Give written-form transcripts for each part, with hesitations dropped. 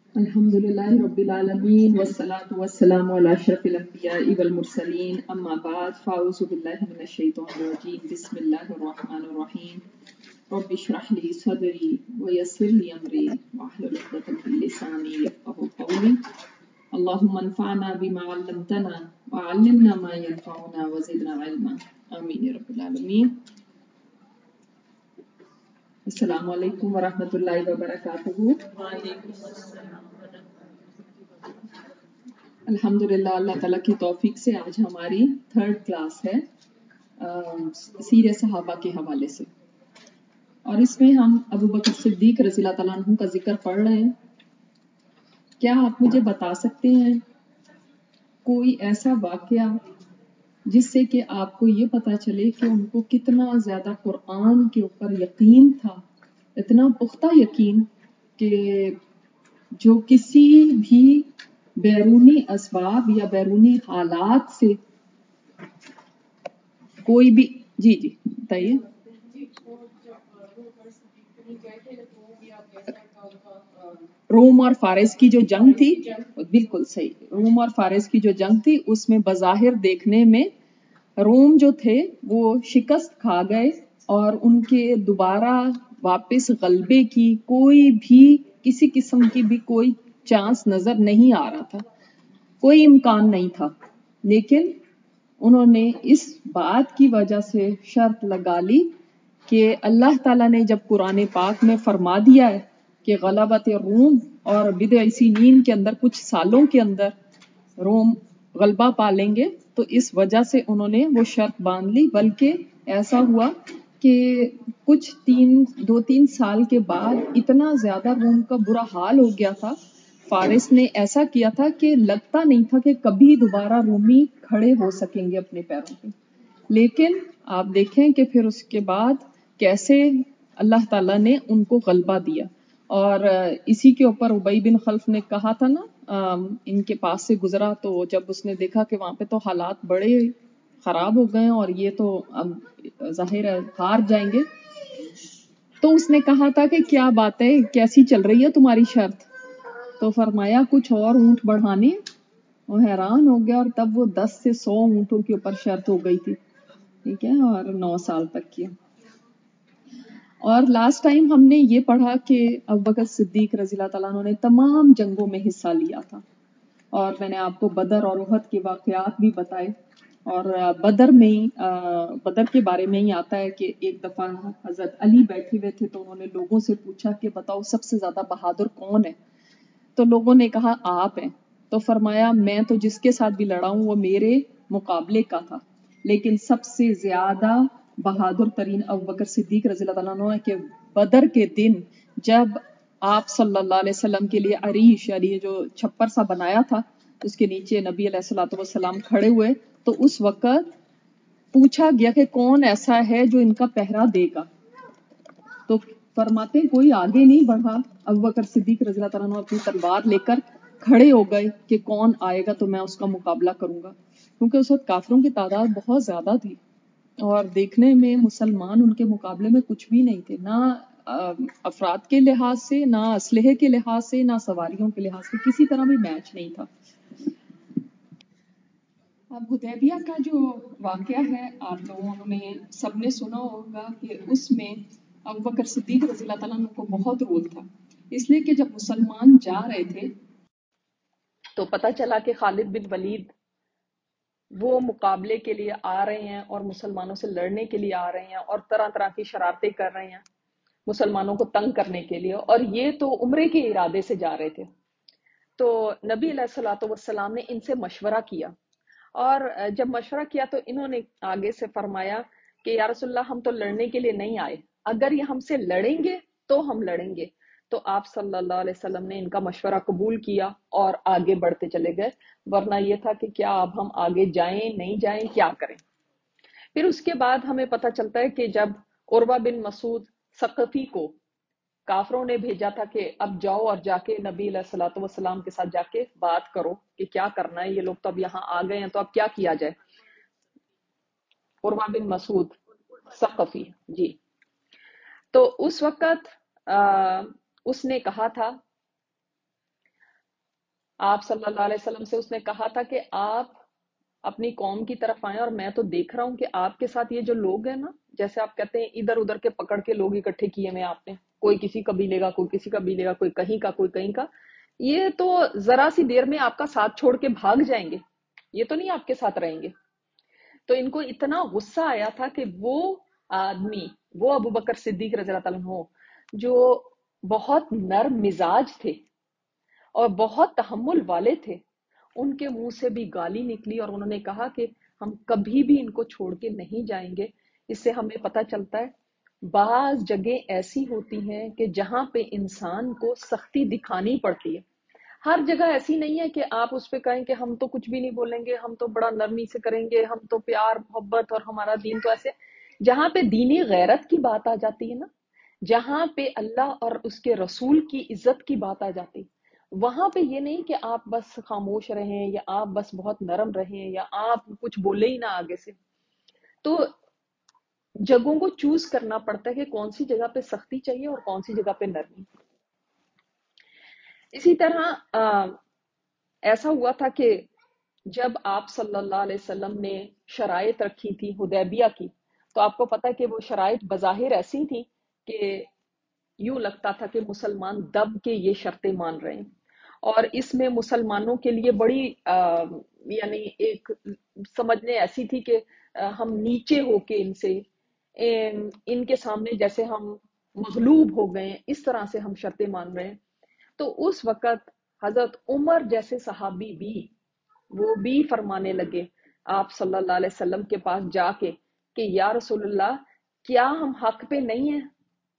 الحمدللہ رب العالمین والصلاة والسلام علی اشرف الانبیاء والمرسلین اما بعد فاعوذ باللہ من الشیطان الرجیم بسم اللہ الرحمن الرحیم رب اشرح لی صدری ویسر لی امری واحلل عقدۃ من لسانی یفقهوا قولی اللہم انفعنا بما علمتنا وعلمنا ما ينفعنا وزدنا علما آمین یا رب العالمین۔ السلام علیکم ورحمۃ اللہ وبرکاتہ۔ الحمدللہ اللہ تعالیٰ کی توفیق سے آج ہماری 3rd کلاس ہے سیرت صحابہ کے حوالے سے، اور اس میں ہم ابو بکر صدیق رضی اللہ تعالیٰ عنہ کا ذکر پڑھ رہے ہیں۔ کیا آپ مجھے بتا سکتے ہیں کوئی ایسا واقعہ جس سے کہ آپ کو یہ پتا چلے کہ ان کو کتنا زیادہ قرآن کے اوپر یقین تھا، اتنا پختہ یقین کہ جو کسی بھی بیرونی اسباب یا بیرونی حالات سے کوئی بھی جی بتائیے۔ روم اور فارس کی جو جنگ تھی، بالکل صحیح، روم اور فارس کی جو جنگ تھی اس میں بظاہر دیکھنے میں روم جو تھے وہ شکست کھا گئے اور ان کے دوبارہ واپس غلبے کی کوئی بھی کسی قسم کی بھی کوئی چانس نظر نہیں آ رہا تھا، کوئی امکان نہیں تھا۔ لیکن انہوں نے اس بات کی وجہ سے شرط لگا لی کہ اللہ تعالیٰ نے جب قرآن پاک میں فرما دیا ہے کہ غلبت روم اور بضع سنین کے اندر کچھ سالوں کے اندر روم غلبہ پا لیں گے، تو اس وجہ سے انہوں نے وہ شرط باندھ لی۔ بلکہ ایسا ہوا کہ کچھ 2-3 سال کے بعد اتنا زیادہ روم کا برا حال ہو گیا تھا، فارس نے ایسا کیا تھا کہ لگتا نہیں تھا کہ کبھی دوبارہ رومی کھڑے ہو سکیں گے اپنے پیروں پہ۔ لیکن آپ دیکھیں کہ پھر اس کے بعد کیسے اللہ تعالیٰ نے ان کو غلبہ دیا، اور اسی کے اوپر ابی بن خلف نے کہا تھا نا، ان کے پاس سے گزرا تو جب اس نے دیکھا کہ وہاں پہ تو حالات بڑے خراب ہو گئے اور یہ تو اب ظاہر ہے ہار جائیں گے، تو اس نے کہا تھا کہ کیا بات ہے، کیسی چل رہی ہے تمہاری شرط؟ تو فرمایا کچھ اور اونٹ بڑھانے۔ وہ حیران ہو گیا، اور تب وہ 10 سے 100 اونٹوں کے اوپر شرط ہو گئی تھی، ٹھیک ہے، اور 9 سال تک کیا۔ اور لاسٹ ٹائم ہم نے یہ پڑھا کہ ابوبکر صدیق رضی اللہ تعالیٰ عنہ نے تمام جنگوں میں حصہ لیا تھا، اور میں نے آپ کو بدر اور احد کے واقعات بھی بتائے۔ اور بدر کے بارے میں ہی آتا ہے کہ ایک دفعہ حضرت علی بیٹھے ہوئے تھے تو انہوں نے لوگوں سے پوچھا کہ بتاؤ سب سے زیادہ بہادر کون ہے؟ تو لوگوں نے کہا آپ ہیں۔ تو فرمایا میں تو جس کے ساتھ بھی لڑا ہوں وہ میرے مقابلے کا تھا، لیکن سب سے زیادہ بہادر ترین ابوبکر صدیق رضی اللہ تعالیٰ عنہ ہے کہ بدر کے دن جب آپ صلی اللہ علیہ وسلم کے لیے عریش یعنی جو چھپر سا بنایا تھا اس کے نیچے نبی علیہ الصلوۃ والسلام کھڑے ہوئے، تو اس وقت پوچھا گیا کہ کون ایسا ہے جو ان کا پہرا دے گا، تو فرماتے کوئی آگے نہیں بڑھا۔ ابوبکر صدیق رضی اللہ تعالیٰ عنہ اپنی تلوار لے کر کھڑے ہو گئے کہ کون آئے گا تو میں اس کا مقابلہ کروں گا، کیونکہ اس وقت کافروں کی تعداد بہت زیادہ تھی اور دیکھنے میں مسلمان ان کے مقابلے میں کچھ بھی نہیں تھے، نہ افراد کے لحاظ سے، نہ اسلحے کے لحاظ سے، نہ سواریوں کے لحاظ سے، کسی طرح بھی میچ نہیں تھا۔ اب حدیبیہ کا جو واقعہ ہے آپ لوگوں نے سب نے سنا ہوگا کہ اس میں ابوبکر صدیق رضی اللہ تعالیٰ عنہ کو بہت رول تھا، اس لیے کہ جب مسلمان جا رہے تھے تو پتہ چلا کہ خالد بن ولید وہ مقابلے کے لیے آ رہے ہیں اور مسلمانوں سے لڑنے کے لیے آ رہے ہیں اور طرح طرح کی شرارتیں کر رہے ہیں مسلمانوں کو تنگ کرنے کے لیے، اور یہ تو عمرے کے ارادے سے جا رہے تھے۔ تو نبی علیہ الصلوۃ والسلام نے ان سے مشورہ کیا، اور جب مشورہ کیا تو انہوں نے آگے سے فرمایا کہ یا رسول اللہ ہم تو لڑنے کے لیے نہیں آئے، اگر یہ ہم سے لڑیں گے تو ہم لڑیں گے۔ تو آپ صلی اللہ علیہ وسلم نے ان کا مشورہ قبول کیا اور آگے بڑھتے چلے گئے، ورنہ یہ تھا کہ کیا اب ہم آگے جائیں نہیں جائیں کیا کریں۔ پھر اس کے بعد ہمیں پتہ چلتا ہے کہ جب عروہ بن مسعود ثقفی کو کافروں نے بھیجا تھا کہ اب جاؤ اور جا کے نبی علیہ الصلوۃ والسلام کے ساتھ جا کے بات کرو کہ کیا کرنا ہے، یہ لوگ تو اب یہاں آ گئے ہیں تو اب کیا کیا جائے۔ عروہ بن مسعود ثقفی، جی، تو اس وقت اس نے کہا تھا آپ صلی اللہ علیہ وسلم سے اس نے کہا تھا کہ آپ اپنی قوم کی طرف آئیں، اور میں تو دیکھ رہا ہوں کہ آپ کے ساتھ یہ جو لوگ ہیں نا، جیسے آپ کہتے ہیں ادھر ادھر کے پکڑ کے لوگ اکٹھے کیے ہوئے آپ نے، کوئی کسی قبیلے کا، کوئی کسی قبیلے کا، کوئی کہیں کا، کوئی کہیں کا، یہ تو ذرا سی دیر میں آپ کا ساتھ چھوڑ کے بھاگ جائیں گے، یہ تو نہیں آپ کے ساتھ رہیں گے۔ تو ان کو اتنا غصہ آیا تھا کہ وہ آدمی، وہ ابو بکر صدیق رضی اللہ تعالیٰ عنہ، جو بہت نرم مزاج تھے اور بہت تحمل والے تھے، ان کے منہ سے بھی گالی نکلی، اور انہوں نے کہا کہ ہم کبھی بھی ان کو چھوڑ کے نہیں جائیں گے۔ اس سے ہمیں پتہ چلتا ہے بعض جگہ ایسی ہوتی ہیں کہ جہاں پہ انسان کو سختی دکھانی پڑتی ہے۔ ہر جگہ ایسی نہیں ہے کہ آپ اس پہ کہیں کہ ہم تو کچھ بھی نہیں بولیں گے، ہم تو بڑا نرمی سے کریں گے، ہم تو پیار محبت اور ہمارا دین تو ایسے۔ جہاں پہ دینی غیرت کی بات آ جاتی ہے نا، جہاں پہ اللہ اور اس کے رسول کی عزت کی بات آ جاتی، وہاں پہ یہ نہیں کہ آپ بس خاموش رہیں یا آپ بس بہت نرم رہیں یا آپ کچھ بولے ہی نہ آگے سے۔ تو جگہوں کو چوز کرنا پڑتا ہے کہ کون سی جگہ پہ سختی چاہیے اور کون سی جگہ پہ نرمی۔ اسی طرح ایسا ہوا تھا کہ جب آپ صلی اللہ علیہ وسلم نے شرائط رکھی تھی حدیبیہ کی، تو آپ کو پتا ہے کہ وہ شرائط بظاہر ایسی تھی کہ یوں لگتا تھا کہ مسلمان دب کے یہ شرطیں مان رہے ہیں، اور اس میں مسلمانوں کے لیے بڑی یعنی ایک سمجھنے ایسی تھی کہ ہم نیچے ہو کے ان سے ان کے سامنے جیسے ہم مغلوب ہو گئے، اس طرح سے ہم شرطیں مان رہے ہیں۔ تو اس وقت حضرت عمر جیسے صحابی بھی، وہ بھی فرمانے لگے آپ صلی اللہ علیہ وسلم کے پاس جا کے کہ یا رسول اللہ، کیا ہم حق پہ نہیں ہیں؟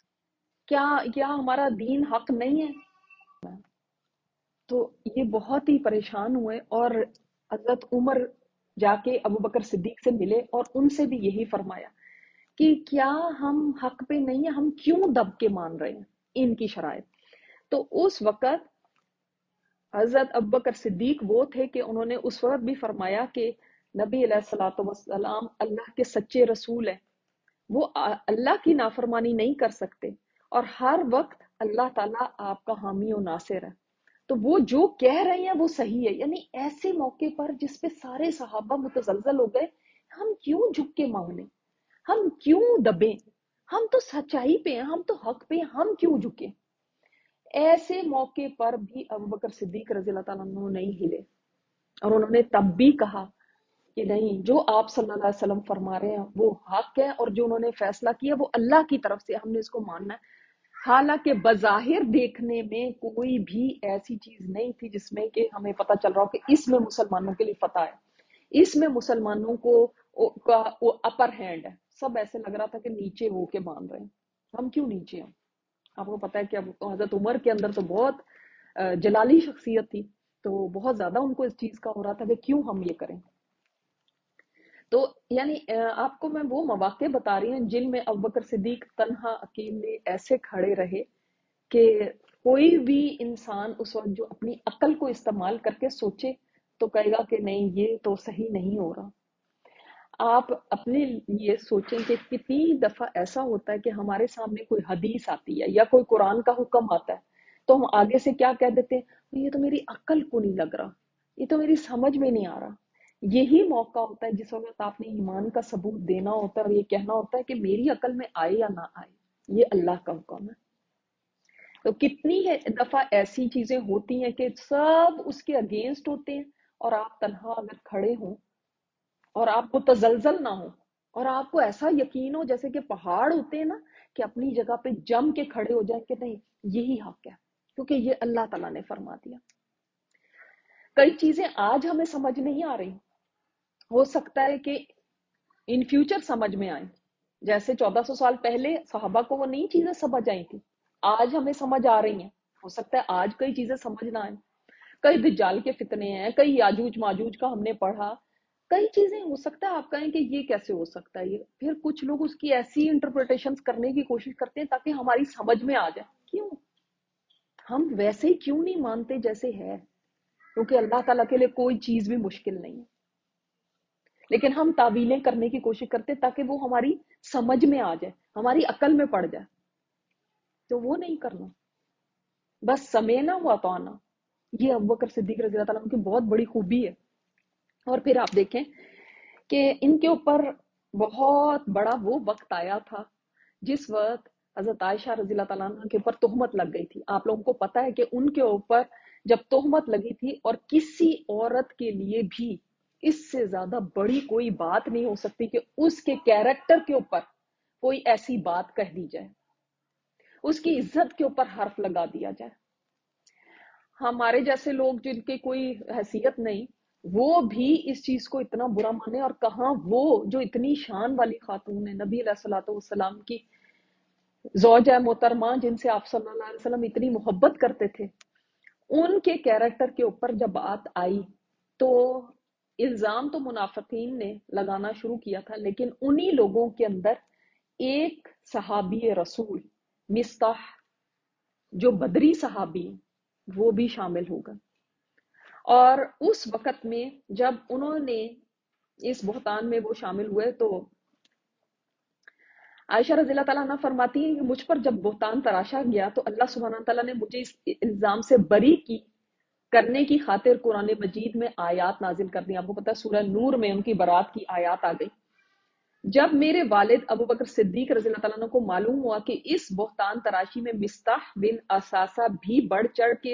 کیا ہمارا دین حق نہیں ہے؟ تو یہ بہت ہی پریشان ہوئے، اور حضرت عمر جا کے ابو بکر صدیق سے ملے اور ان سے بھی یہی فرمایا کہ کیا ہم حق پہ نہیں ہیں، ہم کیوں دب کے مان رہے ہیں ان کی شرائط۔ تو اس وقت حضرت ابوبکر صدیق وہ تھے کہ انہوں نے اس وقت بھی فرمایا کہ نبی علیہ الصلوۃ والسلام اللہ کے سچے رسول ہیں، وہ اللہ کی نافرمانی نہیں کر سکتے، اور ہر وقت اللہ تعالیٰ آپ کا حامی و ناصر ہے، تو وہ جو کہہ رہے ہیں وہ صحیح ہے۔ یعنی ایسے موقع پر جس پہ سارے صحابہ متزلزل ہو گئے، ہم کیوں جھک کے مانگ لیں، ہم کیوں دبیں، ہم تو سچائی پہ ہیں، ہم تو حق پہ ہیں، ہم کیوں جھکیں؟ ایسے موقع پر بھی ابوبکر صدیق رضی اللہ تعالیٰ عنہ نہیں ہلے، اور انہوں نے تب بھی کہا کہ نہیں، جو آپ صلی اللہ علیہ وسلم فرما رہے ہیں وہ حق ہے، اور جو انہوں نے فیصلہ کیا وہ اللہ کی طرف سے، ہم نے اس کو ماننا ہے۔ حالانکہ بظاہر دیکھنے میں کوئی بھی ایسی چیز نہیں تھی جس میں کہ ہمیں پتہ چل رہا ہو کہ اس میں مسلمانوں کے لیے فتح ہے، اس میں مسلمانوں کو کا وہ اپر ہینڈ ہے۔ سب ایسے لگ رہا تھا کہ نیچے ہو کے مان رہے ہیں، ہم کیوں نیچے ہیں؟ آپ کو پتا ہے کہ اب حضرت عمر کے اندر تو بہت جلالی شخصیت تھی، تو بہت زیادہ ان کو اس چیز کا ہو رہا تھا کہ کیوں ہم یہ کریں۔ تو یعنی آپ کو میں وہ مواقع بتا رہی ہوں جن میں ابوبکر صدیق تنہا اکیلے ایسے کھڑے رہے کہ کوئی بھی انسان اس وقت جو اپنی عقل کو استعمال کر کے سوچے تو کہے گا کہ نہیں، یہ تو صحیح نہیں ہو رہا۔ آپ اپنے لیے سوچیں کہ کتنی دفعہ ایسا ہوتا ہے کہ ہمارے سامنے کوئی حدیث آتی ہے یا کوئی قرآن کا حکم آتا ہے، تو ہم آگے سے کیا کہہ دیتے ہیں، یہ تو میری عقل کو نہیں لگ رہا، یہ تو میری سمجھ میں نہیں آ رہا۔ یہی موقع ہوتا ہے جس وقت آپ نے ایمان کا ثبوت دینا ہوتا ہے اور یہ کہنا ہوتا ہے کہ میری عقل میں آئے یا نہ آئے، یہ اللہ کا حکم ہے۔ تو کتنی دفعہ ایسی چیزیں ہوتی ہیں کہ سب اس کے اگینسٹ ہوتے ہیں، اور آپ تنہا اگر کھڑے ہوں اور آپ متزلزل نہ ہو، اور آپ کو ایسا یقین ہو جیسے کہ پہاڑ ہوتے ہیں نا، کہ اپنی جگہ پہ جم کے کھڑے ہو جائیں کہ نہیں، یہی حق ہے کیونکہ یہ اللہ تعالیٰ نے فرما دیا۔ کئی چیزیں آج ہمیں سمجھ نہیں آ رہی، ہو سکتا ہے کہ ان فیوچر سمجھ میں آئیں، جیسے 1400 سال پہلے صحابہ کو وہ نئی چیزیں سمجھ آئی تھی، آج ہمیں سمجھ آ رہی ہیں۔ ہو سکتا ہے آج کئی چیزیں سمجھ نہ آئیں، کئی دجال کے فتنے ہیں، کئی یاجوج ماجوج کا ہم نے پڑھا، کئی چیزیں ہو سکتا ہے آپ کہیں کہ یہ کیسے ہو سکتا ہے، یہ پھر کچھ لوگ اس کی ایسی انٹرپریٹیشن کرنے کی کوشش کرتے ہیں تاکہ ہماری سمجھ میں آ جائے۔ کیوں ہم ویسے ہی کیوں نہیں مانتے جیسے ہے؟ کیونکہ اللہ تعالیٰ کے لیے کوئی چیز بھی مشکل نہیں ہے، لیکن ہم تعویلیں کرنے کی کوشش کرتے ہیں تاکہ وہ ہماری سمجھ میں آ جائے، ہماری عقل میں پڑ جائے، تو وہ نہیں کرنا۔ بس سمینا و اطعنا، یہ ابوبکر صدیق رضی اللہ تعالیٰ عنہ کی بہت بڑی خوبی ہے. اور پھر آپ دیکھیں کہ ان کے اوپر بہت بڑا وہ وقت آیا تھا جس وقت حضرت عائشہ رضی اللہ تعالیٰ عنہ کے اوپر تہمت لگ گئی تھی. آپ لوگوں کو پتا ہے کہ ان کے اوپر جب تہمت لگی تھی، اور کسی عورت کے لیے بھی اس سے زیادہ بڑی کوئی بات نہیں ہو سکتی کہ اس کے کیریکٹر کے اوپر کوئی ایسی بات کہہ دی جائے، اس کی عزت کے اوپر حرف لگا دیا جائے. ہمارے جیسے لوگ جن کی کوئی حیثیت نہیں، وہ بھی اس چیز کو اتنا برا مانے. اور کہاں وہ جو اتنی شان والی خاتون ہے، نبی علیہ الصلوۃ والسلام کی زوجہ محترمہ، جن سے آپ صلی اللہ علیہ وسلم اتنی محبت کرتے تھے، ان کے کیریکٹر کے اوپر جب بات آئی تو الزام تو منافقین نے لگانا شروع کیا تھا، لیکن انہی لوگوں کے اندر ایک صحابی رسول مستح جو بدری صحابی وہ بھی شامل ہوگا. اور اس وقت میں جب انہوں نے اس بہتان میں وہ شامل ہوئے تو عائشہ رضی اللہ تعالیٰ عنہ فرماتی ہیں کہ مجھ پر جب بہتان تراشا گیا تو اللہ سبحانہ تعالیٰ نے مجھے اس الزام سے بری کی کرنے کی خاطر قرآن مجید میں آیات نازل کر دی. آپ کو پتا سورہ نور میں ان کی برات کی آیات آ گئی. جب میرے والد ابوبکر صدیق رضی اللہ تعالیٰ عنہ کو معلوم ہوا کہ اس بہتان تراشی میں مستح بن اساسہ بھی بڑھ چڑھ کے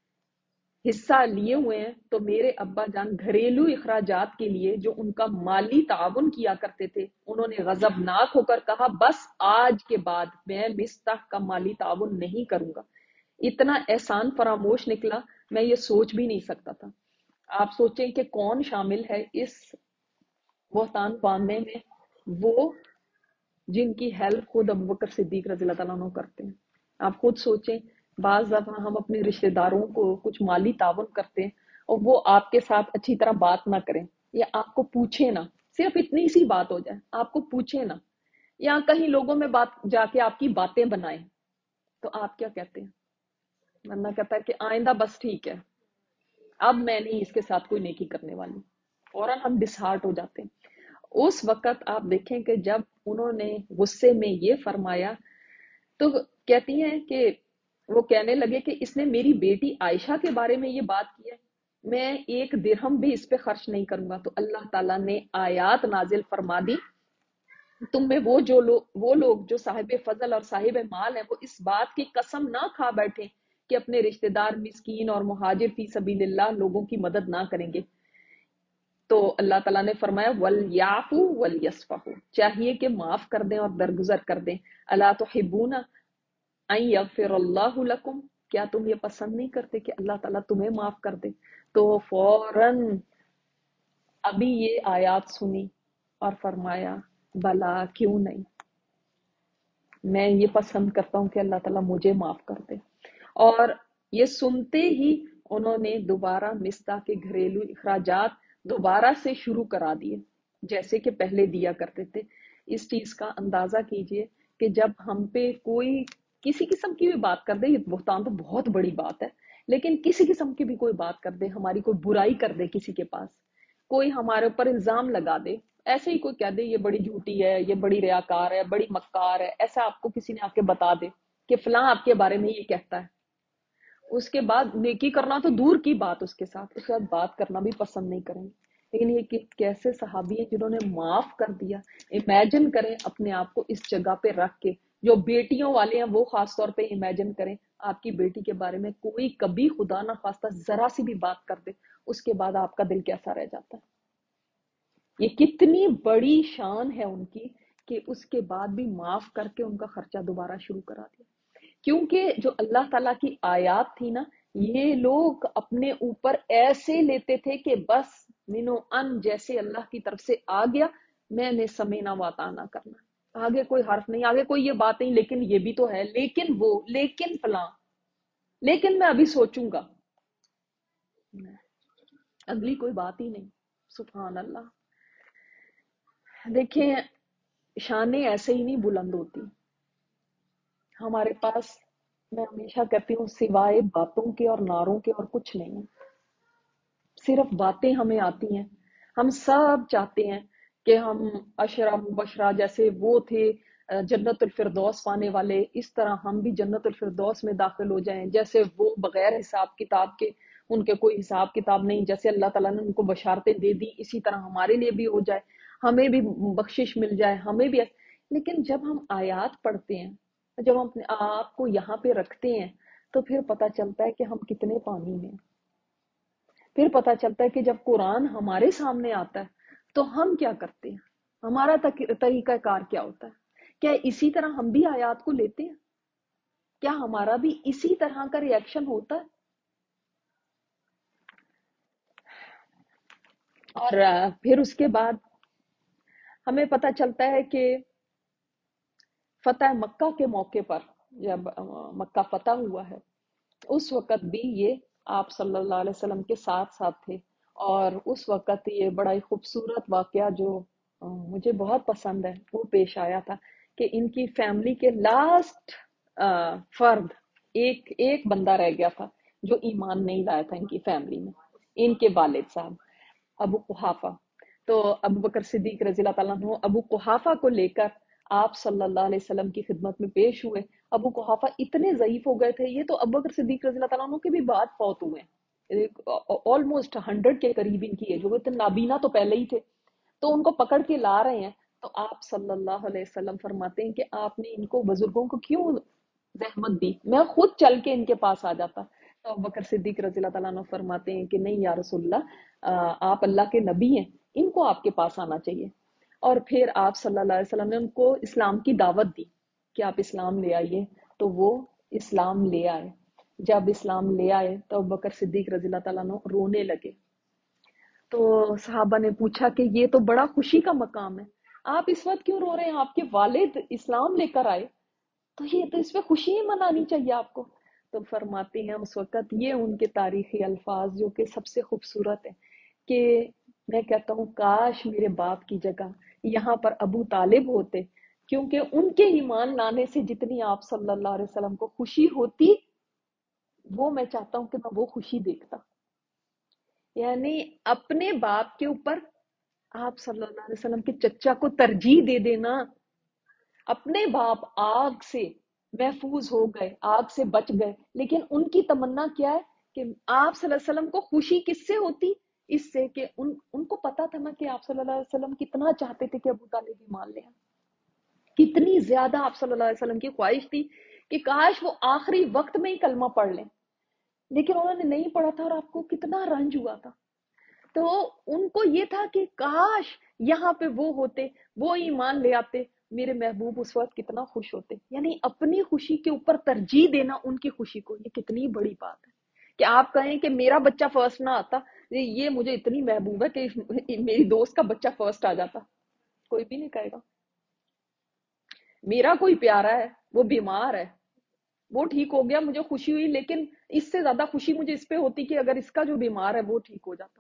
حصہ لیے ہوئے ہیں، تو میرے ابا جان گھریلو اخراجات کے لیے جو ان کا مالی تعاون کیا کرتے تھے، انہوں نے غضبناک ہو کر کہا بس آج کے بعد میں مستح کا مالی تعاون نہیں کروں گا. اتنا احسان فراموش نکلا، میں یہ سوچ بھی نہیں سکتا تھا. آپ سوچیں کہ کون شامل ہے اس بہتان باندھنے میں؟ وہ جن کی ہیلپ خود ابوبکر صدیق رضی اللہ تعالیٰ عنہ کرتے ہیں. آپ خود سوچیں، بعض دفعہ ہم اپنے رشتہ داروں کو کچھ مالی تعاون کرتے ہیں اور وہ آپ کے ساتھ اچھی طرح بات نہ کریں، یا آپ کو پوچھے نہ، صرف اتنی سی بات ہو جائے آپ کو پوچھے نہ، یا کہیں لوگوں میں بات جا کے آپ کی باتیں بنائیں، تو آپ کیا کہتے ہیں؟ ورنہ کہتا ہے کہ آئندہ بس ٹھیک ہے، اب میں نہیں اس کے ساتھ کوئی نیکی کرنے والی. فوراً ہم ڈسہارٹ ہو جاتے ہیں. اس وقت آپ دیکھیں کہ جب انہوں نے غصے میں یہ فرمایا تو کہتی ہیں کہ وہ کہنے لگے کہ اس نے میری بیٹی عائشہ کے بارے میں یہ بات کی ہے، میں ایک درہم بھی اس پہ خرچ نہیں کروں گا. تو اللہ تعالیٰ نے آیات نازل فرما دی، تم میں وہ لوگ جو صاحب فضل اور صاحب مال ہیں، وہ اس بات کی قسم نہ کھا بیٹھے کہ اپنے رشتہ دار مسکین اور مہاجر فی سبیل اللہ لوگوں کی مدد نہ کریں گے. تو اللہ تعالیٰ نے فرمایا وَلْيَعْفُوا وَلْيَصْفَحُوا، چاہیے کہ معاف کر دیں اور درگزر کر دیں. اَلَا تُحِبُّونَ أَن يَغْفِرَ اللَّهُ لَكُمْ، کیا تم یہ پسند نہیں کرتے کہ اللہ تعالیٰ تمہیں معاف کر دے؟ تو فوراً ابھی یہ آیات سنی اور فرمایا بلا کیوں نہیں، میں یہ پسند کرتا ہوں کہ اللہ تعالیٰ مجھے معاف کر دے. اور یہ سنتے ہی انہوں نے دوبارہ مستح کے گھریلو اخراجات دوبارہ سے شروع کرا دیے جیسے کہ پہلے دیا کرتے تھے. اس چیز کا اندازہ کیجئے کہ جب ہم پہ کوئی کسی قسم کی بھی بات کر دے، یہ بہتان تو بہت بڑی بات ہے، لیکن کسی قسم کی بھی کوئی بات کر دے، ہماری کوئی برائی کر دے، کسی کے پاس کوئی ہمارے اوپر الزام لگا دے، ایسے ہی کوئی کہہ دے یہ بڑی جھوٹی ہے، یہ بڑی ریاکار ہے، بڑی مکار ہے، ایسا آپ کو کسی نے آ کے بتا دے کہ فلاں آپ کے بارے میں یہ کہتا ہے، اس کے بعد نیکی کرنا تو دور کی بات، اس کے ساتھ اس کے بعد بات کرنا بھی پسند نہیں کریں گے. لیکن یہ کیسے صحابی ہیں جنہوں نے معاف کر دیا. امیجن کریں اپنے آپ کو اس جگہ پہ رکھ کے، جو بیٹیوں والے ہیں وہ خاص طور پہ امیجن کریں آپ کی بیٹی کے بارے میں کوئی کبھی خدا نہ خواستہ ذرا سی بھی بات کر دے، اس کے بعد آپ کا دل کیسا رہ جاتا ہے. یہ کتنی بڑی شان ہے ان کی کہ اس کے بعد بھی معاف کر کے ان کا خرچہ دوبارہ شروع کرا دیا. کیونکہ جو اللہ تعالیٰ کی آیات تھی نا، یہ لوگ اپنے اوپر ایسے لیتے تھے کہ بس منو ان جیسے اللہ کی طرف سے آ گیا، میں نے سمینا واتانا کرنا، آگے کوئی حرف نہیں، آگے کوئی یہ بات نہیں، لیکن یہ بھی تو ہے، لیکن وہ، لیکن فلاں، لیکن میں ابھی سوچوں گا، اگلی کوئی بات ہی نہیں. سبحان اللہ. دیکھیں شانیں ایسے ہی نہیں بلند ہوتی ہمارے پاس. میں ہمیشہ کہتی ہوں سوائے باتوں کے اور نعروں کے اور کچھ نہیں ہے، صرف باتیں ہمیں آتی ہیں. ہم سب چاہتے ہیں کہ ہم عشرہ مبشرہ جیسے وہ تھے جنت الفردوس پانے والے، اس طرح ہم بھی جنت الفردوس میں داخل ہو جائیں، جیسے وہ بغیر حساب کتاب کے، ان کے کوئی حساب کتاب نہیں، جیسے اللہ تعالیٰ نے ان کو بشارتیں دے دی، اسی طرح ہمارے لیے بھی ہو جائے، ہمیں بھی بخشش مل جائے، ہمیں بھی۔ لیکن جب ہم آیات پڑھتے ہیں، جب ہم اپنے آپ کو یہاں پہ رکھتے ہیں، تو پھر پتہ چلتا ہے کہ ہم کتنے پانی میں ہیں۔ پھر پتہ چلتا ہے کہ جب قرآن ہمارے سامنے آتا ہے تو ہم کیا کرتے ہیں، ہمارا طریقہ کار کیا ہوتا ہے؟ کیا اسی طرح ہم بھی آیات کو لیتے ہیں؟ کیا ہمارا بھی اسی طرح کا ریئیکشن ہوتا ہے؟ اور پھر اس کے بعد ہمیں پتہ چلتا ہے کہ فتح مکہ کے موقع پر، جب مکہ فتح ہوا ہے، اس وقت بھی یہ آپ صلی اللہ علیہ وسلم کے ساتھ ساتھ تھے، اور اس وقت یہ بڑا ہی خوبصورت واقعہ جو مجھے بہت پسند ہے وہ پیش آیا تھا، کہ ان کی فیملی کے لاسٹ فرد، ایک ایک بندہ رہ گیا تھا جو ایمان نہیں لایا تھا ان کی فیملی میں، ان کے والد صاحب ابو قحافہ۔ تو ابو بکر صدیق رضی اللہ تعالیٰ عنہ ابو قحافہ کو لے کر آپ صلی اللہ علیہ وسلم کی خدمت میں پیش ہوئے۔ ابو قحافہ اتنے ضعیف ہو گئے تھے، یہ تو ابو بکر صدیق رضی اللہ تعالیٰ عنہ کے بھی بعد فوت ہوئے ہیں، آلموسٹ 100 کے قریب ان کی ایج، وہ اتنے نابینا تو پہلے ہی تھے۔ تو ان کو پکڑ کے لا رہے ہیں، تو آپ صلی اللہ علیہ وسلم فرماتے ہیں کہ آپ نے ان کو، بزرگوں کو کیوں زحمت دی، میں خود چل کے ان کے پاس آ جاتا۔ تو ابو بکر صدیق رضی اللہ تعالیٰ عنہ فرماتے ہیں کہ نہیں یا رسول اللہ، آپ اللہ کے نبی ہیں، ان کو آپ کے پاس آنا چاہیے۔ اور پھر آپ صلی اللہ علیہ وسلم نے ان کو اسلام کی دعوت دی کہ آپ اسلام لے آئیے، تو وہ اسلام لے آئے۔ جب اسلام لے آئے تو ابو بکر صدیق رضی اللہ تعالیٰ عنہ رونے لگے۔ تو صحابہ نے پوچھا کہ یہ تو بڑا خوشی کا مقام ہے، آپ اس وقت کیوں رو رہے ہیں؟ آپ کے والد اسلام لے کر آئے، تو یہ تو اس پہ خوشی ہی منانی چاہیے آپ کو۔ تو فرماتے ہیں اس وقت یہ ان کے تاریخی الفاظ جو کہ سب سے خوبصورت ہے، کہ میں کہتا ہوں کاش میرے باپ کی جگہ یہاں پر ابو طالب ہوتے، کیونکہ ان کے ایمان لانے سے جتنی آپ صلی اللہ علیہ وسلم کو خوشی ہوتی، وہ میں چاہتا ہوں کہ میں وہ خوشی دیکھتا۔ یعنی اپنے باپ کے اوپر آپ صلی اللہ علیہ وسلم کے چچا کو ترجیح دے دینا۔ اپنے باپ آگ سے محفوظ ہو گئے، آگ سے بچ گئے، لیکن ان کی تمنا کیا ہے کہ آپ صلی اللہ علیہ وسلم کو خوشی کس سے ہوتی؟ اس سے کہ ان کو پتا تھا نا کہ آپ صلی اللہ علیہ وسلم کتنا چاہتے تھے کہ ابو طالب ایمان لے آئیں، کتنی زیادہ آپ صلی اللہ علیہ وسلم کی خواہش تھی کہ کاش وہ آخری وقت میں ہی کلمہ پڑھ لیں، لیکن انہوں نے نہیں پڑھا تھا، اور آپ کو کتنا رنج ہوا تھا۔ تو ان کو یہ تھا کہ کاش یہاں پہ وہ ہوتے، وہ ایمان لے آتے، میرے محبوب اس وقت کتنا خوش ہوتے۔ یعنی اپنی خوشی کے اوپر ترجیح دینا ان کی خوشی کو، یہ کتنی بڑی بات ہے کہ آپ کہیں کہ میرا بچہ فرسٹ نہ آتا، یہ مجھے اتنی محبوب ہے کہ میری دوست کا بچہ فرسٹ آ جاتا، کوئی بھی نہیں کہے گا۔ میرا کوئی پیارا ہے، وہ بیمار ہے، وہ ٹھیک ہو گیا، مجھے خوشی ہوئی، لیکن اس سے زیادہ خوشی مجھے اس پہ ہوتی کہ اگر اس کا جو بیمار ہے وہ ٹھیک ہو جاتا۔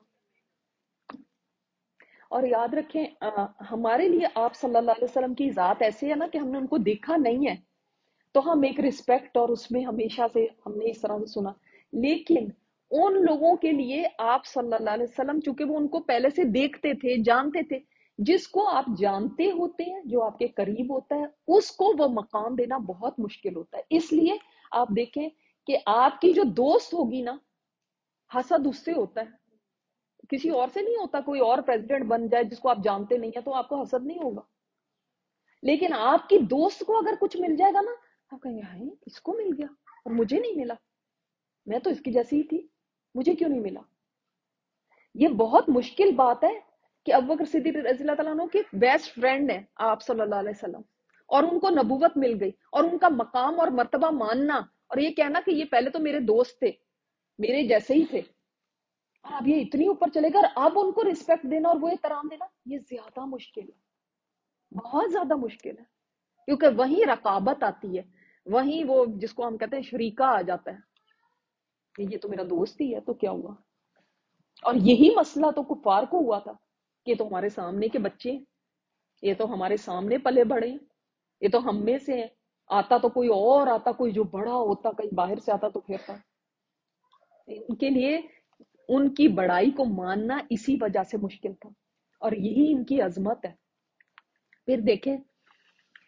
اور یاد رکھیں ہمارے لیے آپ صلی اللہ علیہ وسلم کی ذات ایسی ہے نا کہ ہم نے ان کو دیکھا نہیں ہے، تو ہم ایک رسپیکٹ اور اس میں ہمیشہ سے ہم نے اس طرح سے سنا، لیکن ان لوگوں کے لیے آپ صلی اللہ علیہ وسلم، چونکہ وہ ان کو پہلے سے دیکھتے تھے، جانتے تھے، جس کو آپ جانتے ہوتے ہیں، جو آپ کے قریب ہوتا ہے، اس کو وہ مقام دینا بہت مشکل ہوتا ہے۔ اس لیے آپ دیکھیں کہ آپ کی جو دوست ہوگی نا، حسد اس سے ہوتا ہے، کسی اور سے نہیں ہوتا۔ کوئی اور پریزیڈنٹ بن جائے جس کو آپ جانتے نہیں ہیں تو آپ کو حسد نہیں ہوگا، لیکن آپ کی دوست کو اگر کچھ مل جائے گا نا، آپ کہیں گے ہائے اس کو مل گیا اور مجھے نہیں ملا، میں تو اس کی جیسی ہی تھی، مجھے کیوں نہیں ملا؟ یہ بہت مشکل بات ہے کہ ابو بکر صدیق رضی اللہ تعالیٰ عنہ کے بیسٹ فرینڈ ہیں آپ صلی اللہ علیہ وسلم، اور ان کو نبوت مل گئی، اور ان کا مقام اور مرتبہ ماننا، اور یہ کہنا کہ یہ پہلے تو میرے دوست تھے، میرے جیسے ہی تھے، اور اب یہ اتنی اوپر چلے گا، اور اب ان کو رسپیکٹ دینا اور وہ احترام دینا، یہ زیادہ مشکل ہے، بہت زیادہ مشکل ہے، کیونکہ وہیں رقابت آتی ہے، وہیں وہ جس کو ہم کہتے ہیں شریکہ آ جاتا ہے کہ یہ تو میرا دوست ہی ہے تو کیا ہوا۔ اور یہی مسئلہ تو کفار کو ہوا تھا کہ یہ تو ہمارے سامنے کے بچے ہیں، یہ تو ہمارے سامنے پلے بڑے ہیں، یہ تو ہم میں سے ہیں، آتا تو کوئی اور آتا، کوئی جو بڑا ہوتا کہیں باہر سے آتا تو پھرتا۔ ان کے لیے ان کی بڑائی کو ماننا اسی وجہ سے مشکل تھا، اور یہی ان کی عظمت ہے۔ پھر دیکھیں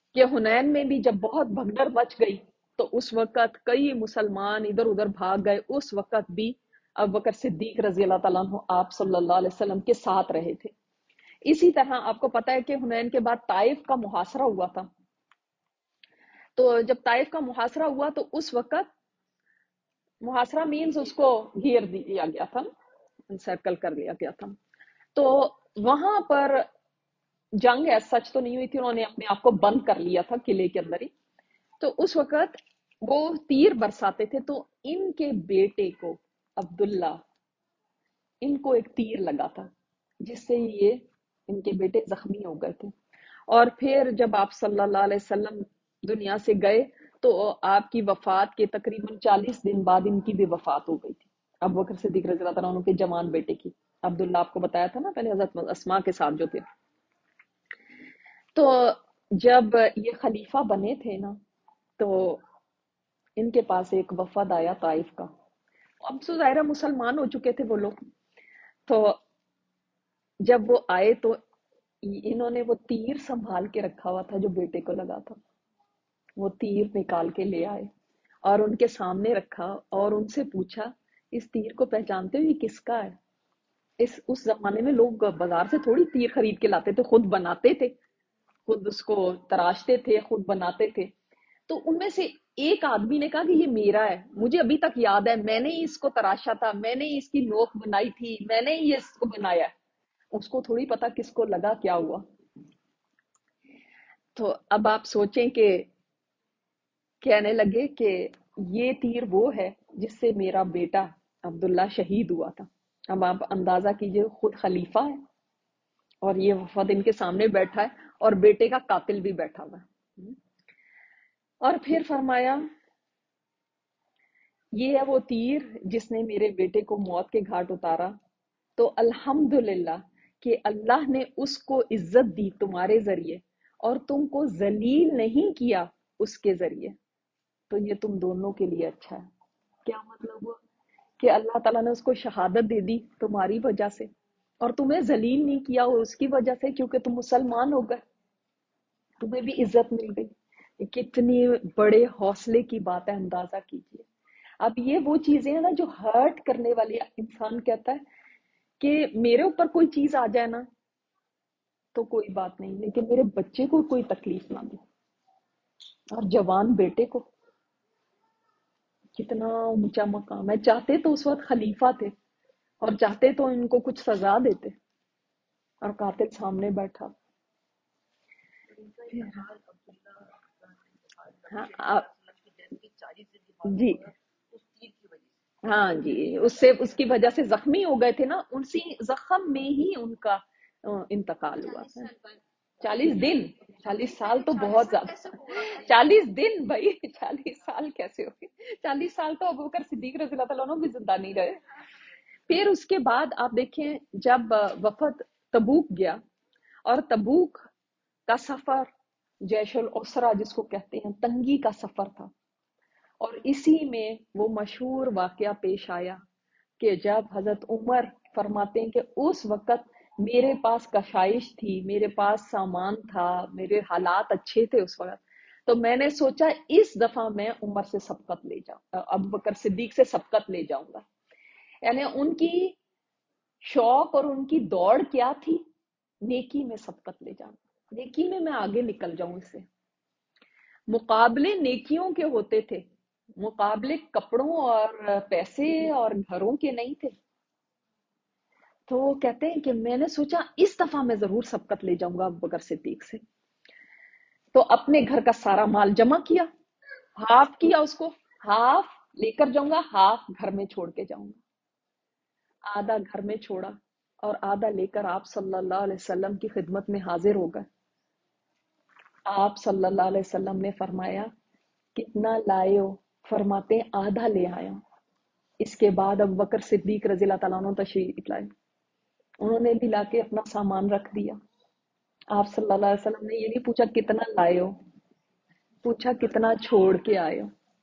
کہ حنین میں بھی جب بہت بھگدڑ مچ گئی تو اس وقت کئی مسلمان ادھر ادھر بھاگ گئے، اس وقت بھی ابو بکر صدیق رضی اللہ تعالیٰ عنہ آپ صلی اللہ علیہ وسلم کے ساتھ رہے تھے۔ اسی طرح آپ کو پتا ہے کہ حنین کے بعد طائف کا محاصرہ ہوا تھا، تو جب طائف کا محاصرہ ہوا تو اس وقت محاصرہ مینز اس کو گھیر دیا گیا تھا، انسرکل کر لیا گیا تھا، تو وہاں پر جنگ ایز سچ تو نہیں ہوئی تھی، انہوں نے اپنے آپ کو بند کر لیا تھا قلعے کے اندر ہی۔ تو اس وقت وہ تیر برساتے تھے، تو ان کے بیٹے کو عبداللہ، ان کو ایک تیر لگا تھا جس سے یہ ان کے بیٹے زخمی ہو گئے تھے۔ اور پھر جب آپ صلی اللہ علیہ وسلم دنیا سے گئے تو آپ کی وفات کے تقریباً 40 دن بعد ان کی بھی وفات ہو گئی تھی، ابو بکر صدیق رضی اللہ تعالیٰ عنہ کے جوان بیٹے کی، عبداللہ آپ کو بتایا تھا نا پہلے، حضرت اسما کے ساتھ جو تھے۔ تو جب یہ خلیفہ بنے تھے نا تو ان کے پاس ایک وفد آیا طائف کا، اب تو ظاہرہ مسلمان ہو چکے تھے وہ لوگ، تو جب وہ آئے تو انہوں نے وہ تیر سنبھال کے رکھا ہوا تھا جو بیٹے کو لگا تھا، وہ تیر نکال کے لے آئے اور ان کے سامنے رکھا اور ان سے پوچھا اس تیر کو پہچانتے ہو یہ کس کا ہے؟ اس زمانے میں لوگ بازار سے تھوڑی تیر خرید کے لاتے تھے، خود بناتے تھے، خود اس کو تراشتے تھے، خود بناتے تھے۔ تو ان میں سے ایک آدمی نے کہا کہ یہ میرا ہے، مجھے ابھی تک یاد ہے، میں نے ہی اس کو تراشا تھا، میں نے ہی اس کی نوک بنائی تھی، میں نے ہی اس کو بنایا ہے۔ اس کو تھوڑی پتا کس کو لگا کیا ہوا۔ تو اب آپ سوچیں کہ کہنے لگے کہ یہ تیر وہ ہے جس سے میرا بیٹا عبداللہ شہید ہوا تھا۔ اب آپ اندازہ کیجئے، خود خلیفہ ہے اور یہ وفد ان کے سامنے بیٹھا ہے اور بیٹے کا قاتل بھی بیٹھا ہوا ہے۔ اور پھر فرمایا یہ ہے وہ تیر جس نے میرے بیٹے کو موت کے گھاٹ اتارا، تو الحمدللہ کہ اللہ نے اس کو عزت دی تمہارے ذریعے اور تم کو ذلیل نہیں کیا اس کے ذریعے، تو یہ تم دونوں کے لیے اچھا ہے۔ کیا مطلب ہوا کہ اللہ تعالیٰ نے اس کو شہادت دے دی تمہاری وجہ سے، اور تمہیں ذلیل نہیں کیا اس کی وجہ سے کیونکہ تم مسلمان ہو گئے، تمہیں بھی عزت مل گئی۔ یہ کتنی بڑے حوصلے کی بات ہے، اندازہ کیجئے۔ اب یہ وہ چیزیں ہیں نا جو ہرٹ کرنے والی، انسان کہتا ہے کہ میرے اوپر کوئی چیز آ جائے نا تو کوئی بات نہیں، لیکن میرے بچے کو کوئی تکلیف نہ دے، اور جوان بیٹے کو، کتنا اونچا مقام ہے۔ چاہتے تو اس وقت خلیفہ تھے اور چاہتے تو ان کو کچھ سزا دیتے، اور قاتل سامنے بیٹھا۔ ہاں جی ہاں جی، اس کی وجہ سے زخمی ہو گئے تھے نا، اسی زخم میں ہی ان کا انتقال ہوا تھا۔ 40 دن، 40 سال تو بہت زیادہ، 40 دن بھائی، 40 سال کیسے ہو گئے؟ 40 سال تو ابوبکر صدیق رضی اللہ تعالیٰ عنہ بھی زندہ نہیں رہے۔ پھر اس کے بعد آپ دیکھیں جب وفد تبوک گیا، اور تبوک کا سفر جیش العسرہ جس کو کہتے ہیں، تنگی کا سفر تھا، اور اسی میں وہ مشہور واقعہ پیش آیا کہ جب حضرت عمر فرماتے ہیں کہ اس وقت میرے پاس کشائش تھی، میرے پاس سامان تھا، میرے حالات اچھے تھے اس وقت، تو میں نے سوچا اس دفعہ میں عمر سے سبقت لے جاؤں، ابو بکر صدیق سے سبقت لے جاؤں گا۔ یعنی ان کی شوق اور ان کی دوڑ کیا تھی؟ نیکی میں سبقت لے جاؤں، نیکی میں آگے نکل جاؤں اس سے۔ مقابلے نیکیوں کے ہوتے تھے، مقابلے کپڑوں اور پیسے اور گھروں کے نہیں تھے۔ تو وہ کہتے ہیں کہ میں نے سوچا اس دفعہ میں ضرور سبقت لے جاؤں گا ابو بکر صدیق سے، تو اپنے گھر کا سارا مال جمع کیا، ہاف کیا اس کو، ہاف لے کر جاؤں گا، ہاف گھر میں چھوڑ کے جاؤں گا۔ آدھا گھر میں چھوڑا اور آدھا لے کر آپ صلی اللہ علیہ وسلم کی خدمت میں حاضر ہو گئے۔ آپ صلی اللہ علیہ وسلم نے فرمایا کتنا لائے ہو؟ فرماتے ہیں آدھا لے آیا۔ اس کے بعد ابو بکر صدیق رضی اللہ تعالیٰ عنہ تشریف لائے، انہوں نے بھی لا کے اپنا سامان رکھ دیا۔ آپ صلی اللہ علیہ وسلم نے یہ نہیں پوچھا کتنا لائے ہو، پوچھا کتنا چھوڑ کے آئے ہو۔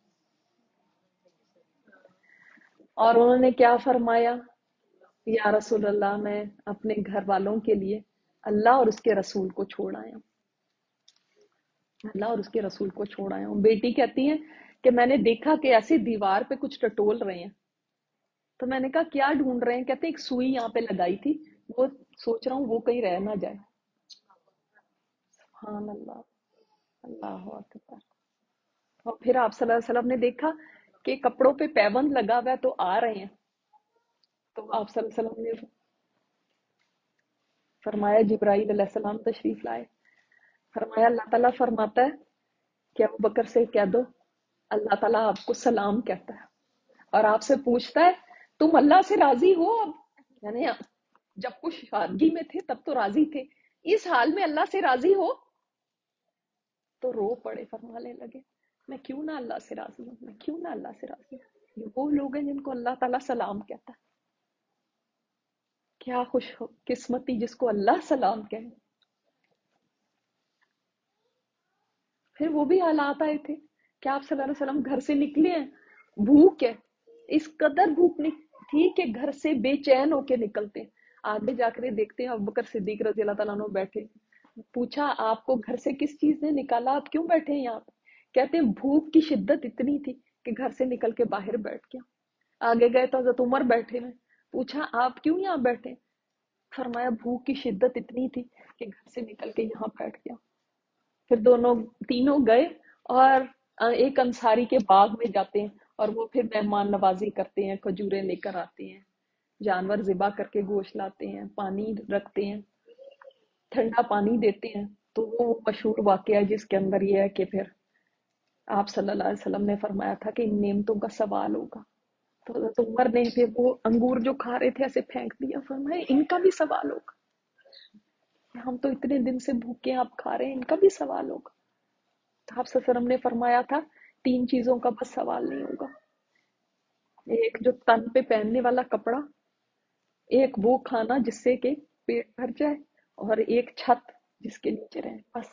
اور انہوں نے کیا فرمایا؟ یا رسول اللہ میں اپنے گھر والوں کے لیے اللہ اور اس کے رسول کو چھوڑ آیا۔ اللہ اور اس کے رسول کو چھوڑ آیا ہوں. بیٹی کہتی ہیں کہ میں نے دیکھا کہ ایسی دیوار پہ کچھ ٹٹول رہے ہیں. تو میں نے کہا کیا ڈھونڈ رہے ہیں؟ کہتے ہیں ایک سوئی یہاں پہ لگائی تھی، وہ سوچ رہا ہوں وہ کہیں رہ نہ جائے. سبحان اللہ. اللہ اکبر. اور پھر آپ صلی اللہ علیہ وسلم نے دیکھا کہ کپڑوں پہ پیبند لگا ہوا ہے تو آ رہے ہیں. تو آپ صلی اللہ علیہ وسلم نے فرمایا جبرائیل علیہ السلام تشریف لائے. فرمایا اللہ تعالیٰ فرماتا ہے کہ ابو بکر سے کہہ دو اللہ تعالیٰ آپ کو سلام کہتا ہے اور آپ سے پوچھتا ہے تم اللہ سے راضی ہو اب. یعنی جب کچھ شادگی میں تھے تب تو راضی تھے، اس حال میں اللہ سے راضی ہو؟ تو رو پڑے، فرمانے لگے میں کیوں نہ اللہ سے راضی ہوں، میں کیوں نہ اللہ سے راضی ہوں. یہ وہ لوگ ہیں جن کو اللہ تعالیٰ سلام کہتا ہے. کیا خوش قسمتی جس کو اللہ سلام کہے. پھر وہ بھی حالات آئے تھے کہ آپ صلی اللہ علیہ وسلم گھر سے نکلے ہیں، بھوک ہے، اس قدر بھوک تھی کہ گھر سے بے چین ہو کے نکلتے ہیں. آگے جا کر دیکھتے ہیں ابوبکر صدیق رضی اللہ تعالیٰ عنہ بیٹھے. پوچھا آپ کو گھر سے کس چیز نے نکالا، آپ کیوں بیٹھے ہیں یہاں پہ؟ کہتے ہیں بھوک کی شدت اتنی تھی کہ گھر سے نکل کے باہر بیٹھ گیا. آگے گئے تو حضرت عمر بیٹھے ہیں. پوچھا آپ کیوں یہاں بیٹھے؟ فرمایا بھوک کی شدت اتنی تھی کہ گھر سے نکل کے یہاں بیٹھ گیا. پھر دونوں تینوں گئے اور ایک انصاری کے باغ میں جاتے ہیں اور وہ پھر مہمان نوازی کرتے ہیں، کھجوریں لے کر آتے ہیں، جانور ذبح کر کے گوشت لاتے ہیں، پانی رکھتے ہیں، ٹھنڈا پانی دیتے ہیں. تو وہ مشہور واقعہ ہے جس کے اندر یہ ہے کہ پھر آپ صلی اللہ علیہ وسلم نے فرمایا تھا کہ ان نعمتوں کا سوال ہوگا. تو حضرت عمر نے پھر وہ انگور جو کھا رہے تھے ایسے پھینک دیا، فرمایا ان کا بھی سوال ہوگا. ہم تو اتنے دن سے بھوکے ہیں، آپ کھا رہے ہیں، ان کا بھی سوال ہوگا. تو آپ صلی اللہ علیہ وسلم نے فرمایا تھا 3 چیزوں کا بس سوال نہیں ہوگا. ایک جو تن پہ پہننے والا کپڑا، ایک وہ کھانا جس سے کہ پیٹ بھر جائے، اور ایک چھت جس کے نیچے رہیں. بس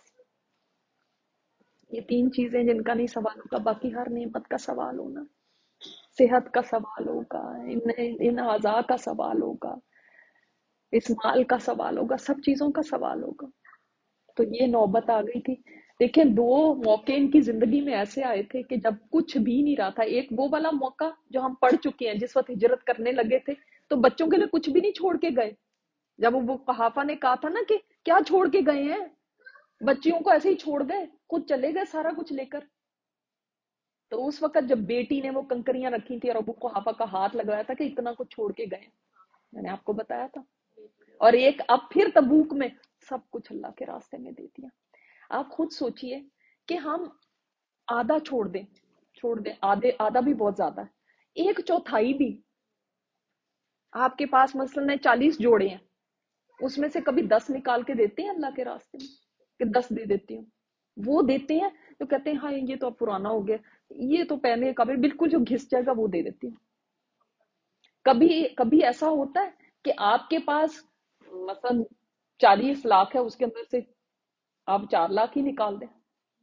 یہ 3 چیزیں جن کا نہیں سوال ہوگا. باقی ہر نعمت کا سوال ہونا، صحت کا سوال ہوگا، ان اعضاء کا سوال ہوگا، اس مال کا سوال ہوگا، سب چیزوں کا سوال ہوگا. تو یہ نوبت آ گئی تھی. دیکھیں 2 موقع ان کی زندگی میں ایسے آئے تھے کہ جب کچھ بھی نہیں رہا تھا. ایک وہ والا موقع جو ہم پڑھ چکے ہیں، جس وقت ہجرت کرنے لگے تھے تو بچوں کے لیے کچھ بھی نہیں چھوڑ کے گئے. جب وہ قحافہ نے کہا تھا نا کہ کیا چھوڑ کے گئے ہیں، بچیوں کو ایسے ہی چھوڑ گئے، خود چلے گئے سارا کچھ لے کر. تو اس وقت جب بیٹی نے وہ کنکریاں رکھی تھی اور ابو قحافہ کا ہاتھ لگایا تھا کہ اتنا کچھ چھوڑ کے گئے، میں نے آپ کو بتایا تھا. اور ایک اب پھر تبوک میں سب کچھ اللہ کے راستے میں دے دیا. آپ خود سوچئے کہ ہم آدھا چھوڑ دیں، آدھا بھی بہت زیادہ ہے، 1/4 بھی. آپ کے پاس مثلاً 40 جوڑے ہیں، اس میں سے کبھی 10 نکال کے دیتے ہیں اللہ کے راستے میں کہ 10 دے دیتی ہوں؟ وہ دیتے ہیں تو کہتے ہیں ہاں یہ تو اب پرانا ہو گیا، یہ تو پہنے کبھی بالکل جو گھس جائے گا وہ دے دیتی ہوں. کبھی ایسا ہوتا ہے کہ آپ کے پاس مثلا 40 لاکھ ہے، اس کے اندر سے آپ 4 لاکھ ہی نکال دیں؟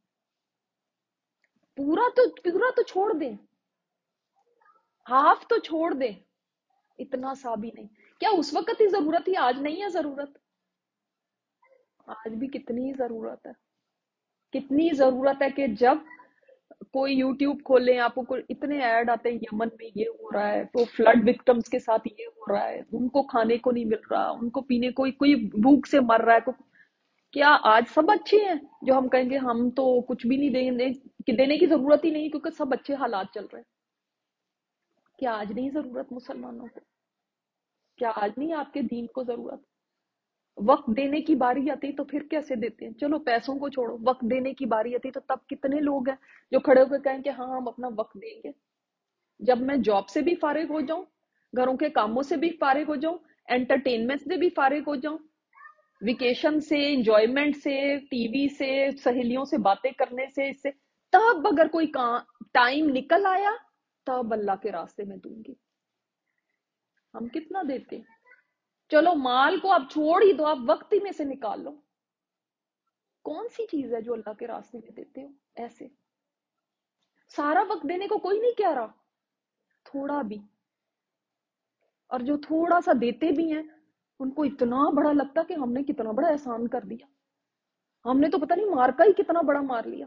پورا تو چھوڑ دیں، ہاف تو چھوڑ دیں، اتنا سا بھی نہیں. کیا اس وقت ہی ضرورت تھی، آج نہیں ہے ضرورت؟ آج بھی کتنی ضرورت ہے، کتنی ضرورت ہے کہ جب کوئی یوٹیوب کھولیں آپ کو اتنے ایڈ آتے ہیں، یمن میں یہ ہو رہا ہے، تو فلڈ وکٹمز کے ساتھ یہ ہو رہا ہے، ان کو کھانے کو نہیں مل رہا، ان کو پینے کو، کوئی بھوک سے مر رہا ہے. کیا آج سب اچھے ہیں جو ہم کہیں گے ہم تو کچھ بھی نہیں دیں گے، کہ دینے کی ضرورت ہی نہیں کیونکہ سب اچھے حالات چل رہے ہیں؟ کیا آج نہیں ضرورت مسلمانوں کو؟ کیا آج نہیں آپ کے دین کو ضرورت؟ وقت دینے کی باری آتی تو پھر کیسے دیتے ہیں؟ چلو پیسوں کو چھوڑو، وقت دینے کی باری آتی تو تب کتنے لوگ ہیں جو کھڑے ہو کے کہیں کہ ہاں ہم اپنا وقت دیں گے. جب میں جاب سے بھی فارغ ہو جاؤں، گھروں کے کاموں سے بھی فارغ ہو جاؤں، انٹرٹینمنٹ سے بھی فارغ ہو جاؤں، ویکیشن سے، انجوائمنٹ سے، ٹی وی سے، سہیلیوں سے باتیں کرنے سے، اس سے، تب اگر کوئی ٹائم نکل آیا تب اللہ کے راستے میں دوں گی. ہم کتنا دیتے ہیں؟ چلو مال کو آپ چھوڑ ہی دو، آپ وقت ہی میں سے نکال لو. کون سی چیز ہے جو اللہ کے راستے میں دیتے ہو ایسے؟ سارا وقت دینے کو کوئی نہیں کہہ رہا، تھوڑا بھی. اور جو تھوڑا سا دیتے بھی ہیں ان کو اتنا بڑا لگتا کہ ہم نے کتنا بڑا احسان کر دیا. ہم نے تو پتہ نہیں مار کا ہی کتنا بڑا مار لیا.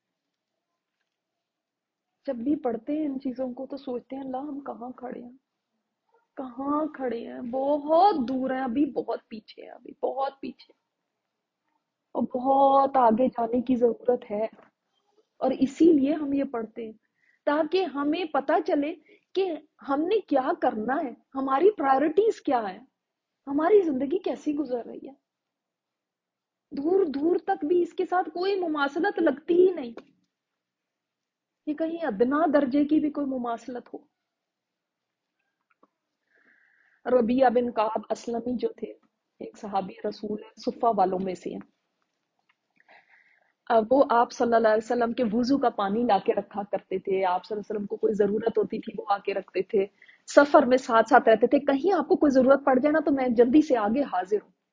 جب بھی پڑھتے ہیں ان چیزوں کو تو سوچتے ہیں اللہ ہم کہاں کھڑے ہیں، کہاں کھڑے ہیں، بہت دور ہیں، ابھی بہت پیچھے ہیں، ابھی بہت پیچھے، اور بہت آگے جانے کی ضرورت ہے. اور اسی لیے ہم یہ پڑھتے ہیں تاکہ ہمیں پتا چلے کہ ہم نے کیا کرنا ہے، ہماری پرائرٹیز کیا ہے، ہماری زندگی کیسی گزر رہی ہے. دور دور تک بھی اس کے ساتھ کوئی مماثلت لگتی ہی نہیں کہ کہیں ادنا درجے کی بھی کوئی مماثلت ہو. ربیعہ بن کعب اسلمی جو تھے، ایک صحابی رسول ہیں، صفہ والوں میں سے ہیں. اب وہ آپ صلی اللہ علیہ وسلم کے وضو کا پانی لا کے رکھا کرتے تھے. آپ صلی اللہ علیہ وسلم کو کوئی ضرورت ہوتی تھی وہ آ کے رکھتے تھے. سفر میں ساتھ ساتھ رہتے تھے، کہیں آپ کو کوئی ضرورت پڑ جائے نا تو میں جلدی سے آگے حاضر ہوں.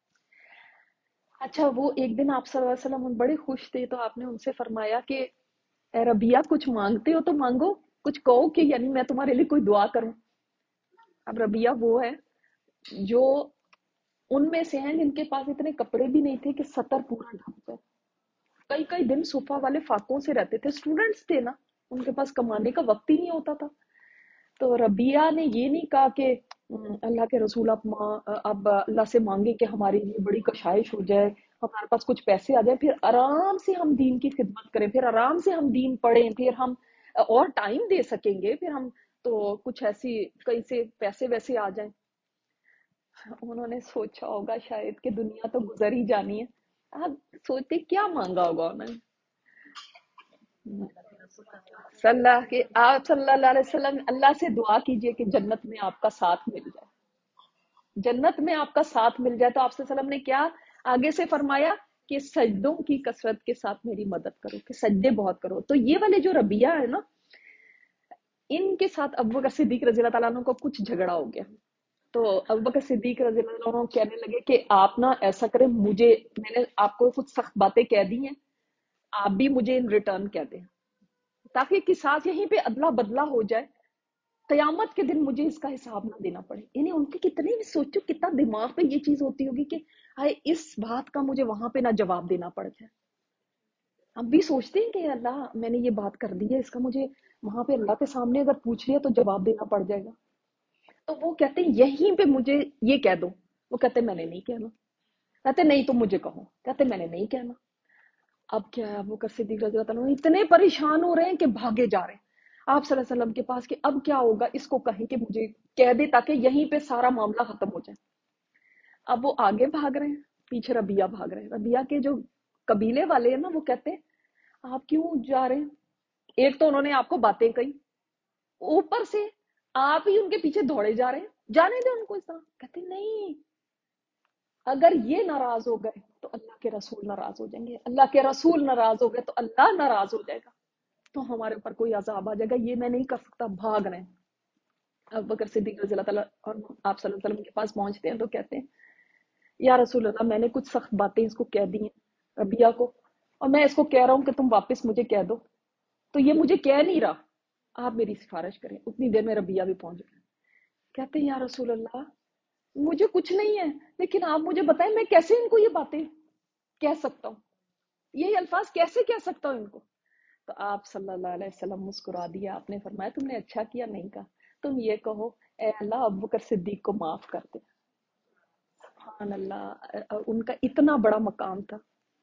اچھا وہ ایک دن آپ صلی اللہ علیہ وسلم بڑے خوش تھے تو آپ نے ان سے فرمایا کہ اے ربیہ کچھ مانگتے ہو تو مانگو، کچھ کہو کہ یعنی میں تمہارے لیے کوئی دعا کروں. اب ربیہ وہ ہے جو ان میں سے ہیں جن کے پاس اتنے کپڑے بھی نہیں تھے کہ سطر پورا ڈھک جائے. کئی کئی دن صفا والے فاقوں سے رہتے تھے، اسٹوڈنٹس تھے نا، ان کے پاس کمانے کا وقت ہی نہیں ہوتا تھا. تو ربیہ نے یہ نہیں کہا کہ اللہ کے رسول اب اللہ سے مانگے کہ ہماری لیے بڑی کشائش ہو جائے، ہمارے پاس کچھ پیسے آ جائے، پھر آرام سے ہم دین کی خدمت کریں، پھر آرام سے ہم دین پڑھیں، پھر ہم اور ٹائم دے سکیں گے، پھر ہم تو کچھ ایسی کہیں سے پیسے ویسے آ جائیں. انہوں نے سوچا ہوگا شاید کہ دنیا تو گزر ہی جانی ہے. آپ سوچتے کیا مانگا ہوگا انہوں نے. آپ صلی اللہ علیہ وسلم اللہ سے دعا کیجئے کہ جنت میں آپ کا ساتھ مل جائے، جنت میں آپ کا ساتھ مل جائے. تو آپ صلی اللہ علیہ وسلم نے کیا آگے سے فرمایا کہ سجدوں کی کثرت کے ساتھ میری مدد کرو، کہ سجدے بہت کرو. تو یہ والے جو ربیہ ہے نا، ان کے ساتھ ابو بکر صدیق رضی اللہ تعالیٰ عنہ کو کچھ جھگڑا ہو گیا. تو ابو بکر صدیق رضی اللہ عنہ کہنے لگے کہ آپ نا ایسا کریں، میں نے آپ کو کچھ سخت باتیں کہہ دی ہیں، آپ بھی مجھے ان ریٹرن کہہ دیں تاکہ قصاص یہیں پہ ادلا بدلا ہو جائے، قیامت کے دن مجھے اس کا حساب نہ دینا پڑے. یعنی ان کے کتنے بھی سوچو کتنا دماغ پہ یہ چیز ہوتی ہوگی کہ ہائے اس بات کا مجھے وہاں پہ نہ جواب دینا پڑ جائے. ہم بھی سوچتے ہیں کہ اللہ میں نے یہ بات کر دی ہے، اس کا مجھے وہاں پہ اللہ کے سامنے اگر پوچھ لیا تو جواب دینا پڑ جائے گا. تو وہ کہتے ہیں یہیں پہ مجھے یہ کہہ دو. وہ کہتے میں نے نہیں کہنا. کہتے نہیں تم مجھے کہو. کہتے میں نے نہیں کہنا. اب کیا ہے، ابو بکر صدیق رضی اللہ عنہ اتنے پریشان ہو رہے ہیں کہ بھاگے جا رہے ہیں آپ صلی اللہ علیہ وسلم کے پاس کہ اب کیا ہوگا، اس کو کہیں کہ مجھے کہہ دے تاکہ یہیں پہ سارا معاملہ ختم ہو جائے. اب وہ آگے بھاگ رہے ہیں، پیچھے ربیہ بھاگ رہے ہیں. ربیہ کے جو قبیلے والے ہیں نا وہ کہتے ہیں آپ کیوں جا رہے ہیں، ایک تو انہوں نے آپ کو باتیں کہی، اوپر سے آپ ہی ان کے پیچھے دوڑے جا رہے ہیں، جانے دیں ان کو اس طرح. کہتے نہیں، اگر یہ ناراض ہو گئے تو اللہ کے رسول ناراض ہو جائیں گے، اللہ کے رسول ناراض ہو گئے تو اللہ ناراض ہو جائے گا، تو ہمارے اوپر کوئی عذاب آ جائے گا، یہ میں نہیں کر سکتا. بھاگ رہے ہیں. ابو بکر صدیق رضی اللہ تعالیٰ اور آپ صلی اللہ علیہ وسلم کے پاس پہنچتے ہیں تو کہتے ہیں یا رسول اللہ میں نے کچھ سخت باتیں اس کو کہہ دی ہیں ربیہ کو، اور میں اس کو کہہ رہا ہوں کہ تم واپس مجھے کہہ دو، تو یہ مجھے کہہ نہیں رہا، آپ میری سفارش کریں. اتنی دیر میں ربیہ بھی پہنچ گئے. کہتے ہیں یا رسول اللہ مجھے کچھ نہیں ہے، لیکن آپ مجھے بتائیں میں کیسے ان کو یہ باتیں کہہ سکتا ہوں، یہی الفاظ کیسے کہہ سکتا ہوں ان کو. تو آپ صلی اللہ علیہ وسلم مسکرا دیا. آپ نے فرمایا تم نے اچھا کیا نہیں کہا، تم یہ کہو اے اللہ ابو بکر صدیق کو معاف کر دے. سبحان اللہ، ان کا اتنا بڑا مقام تھا.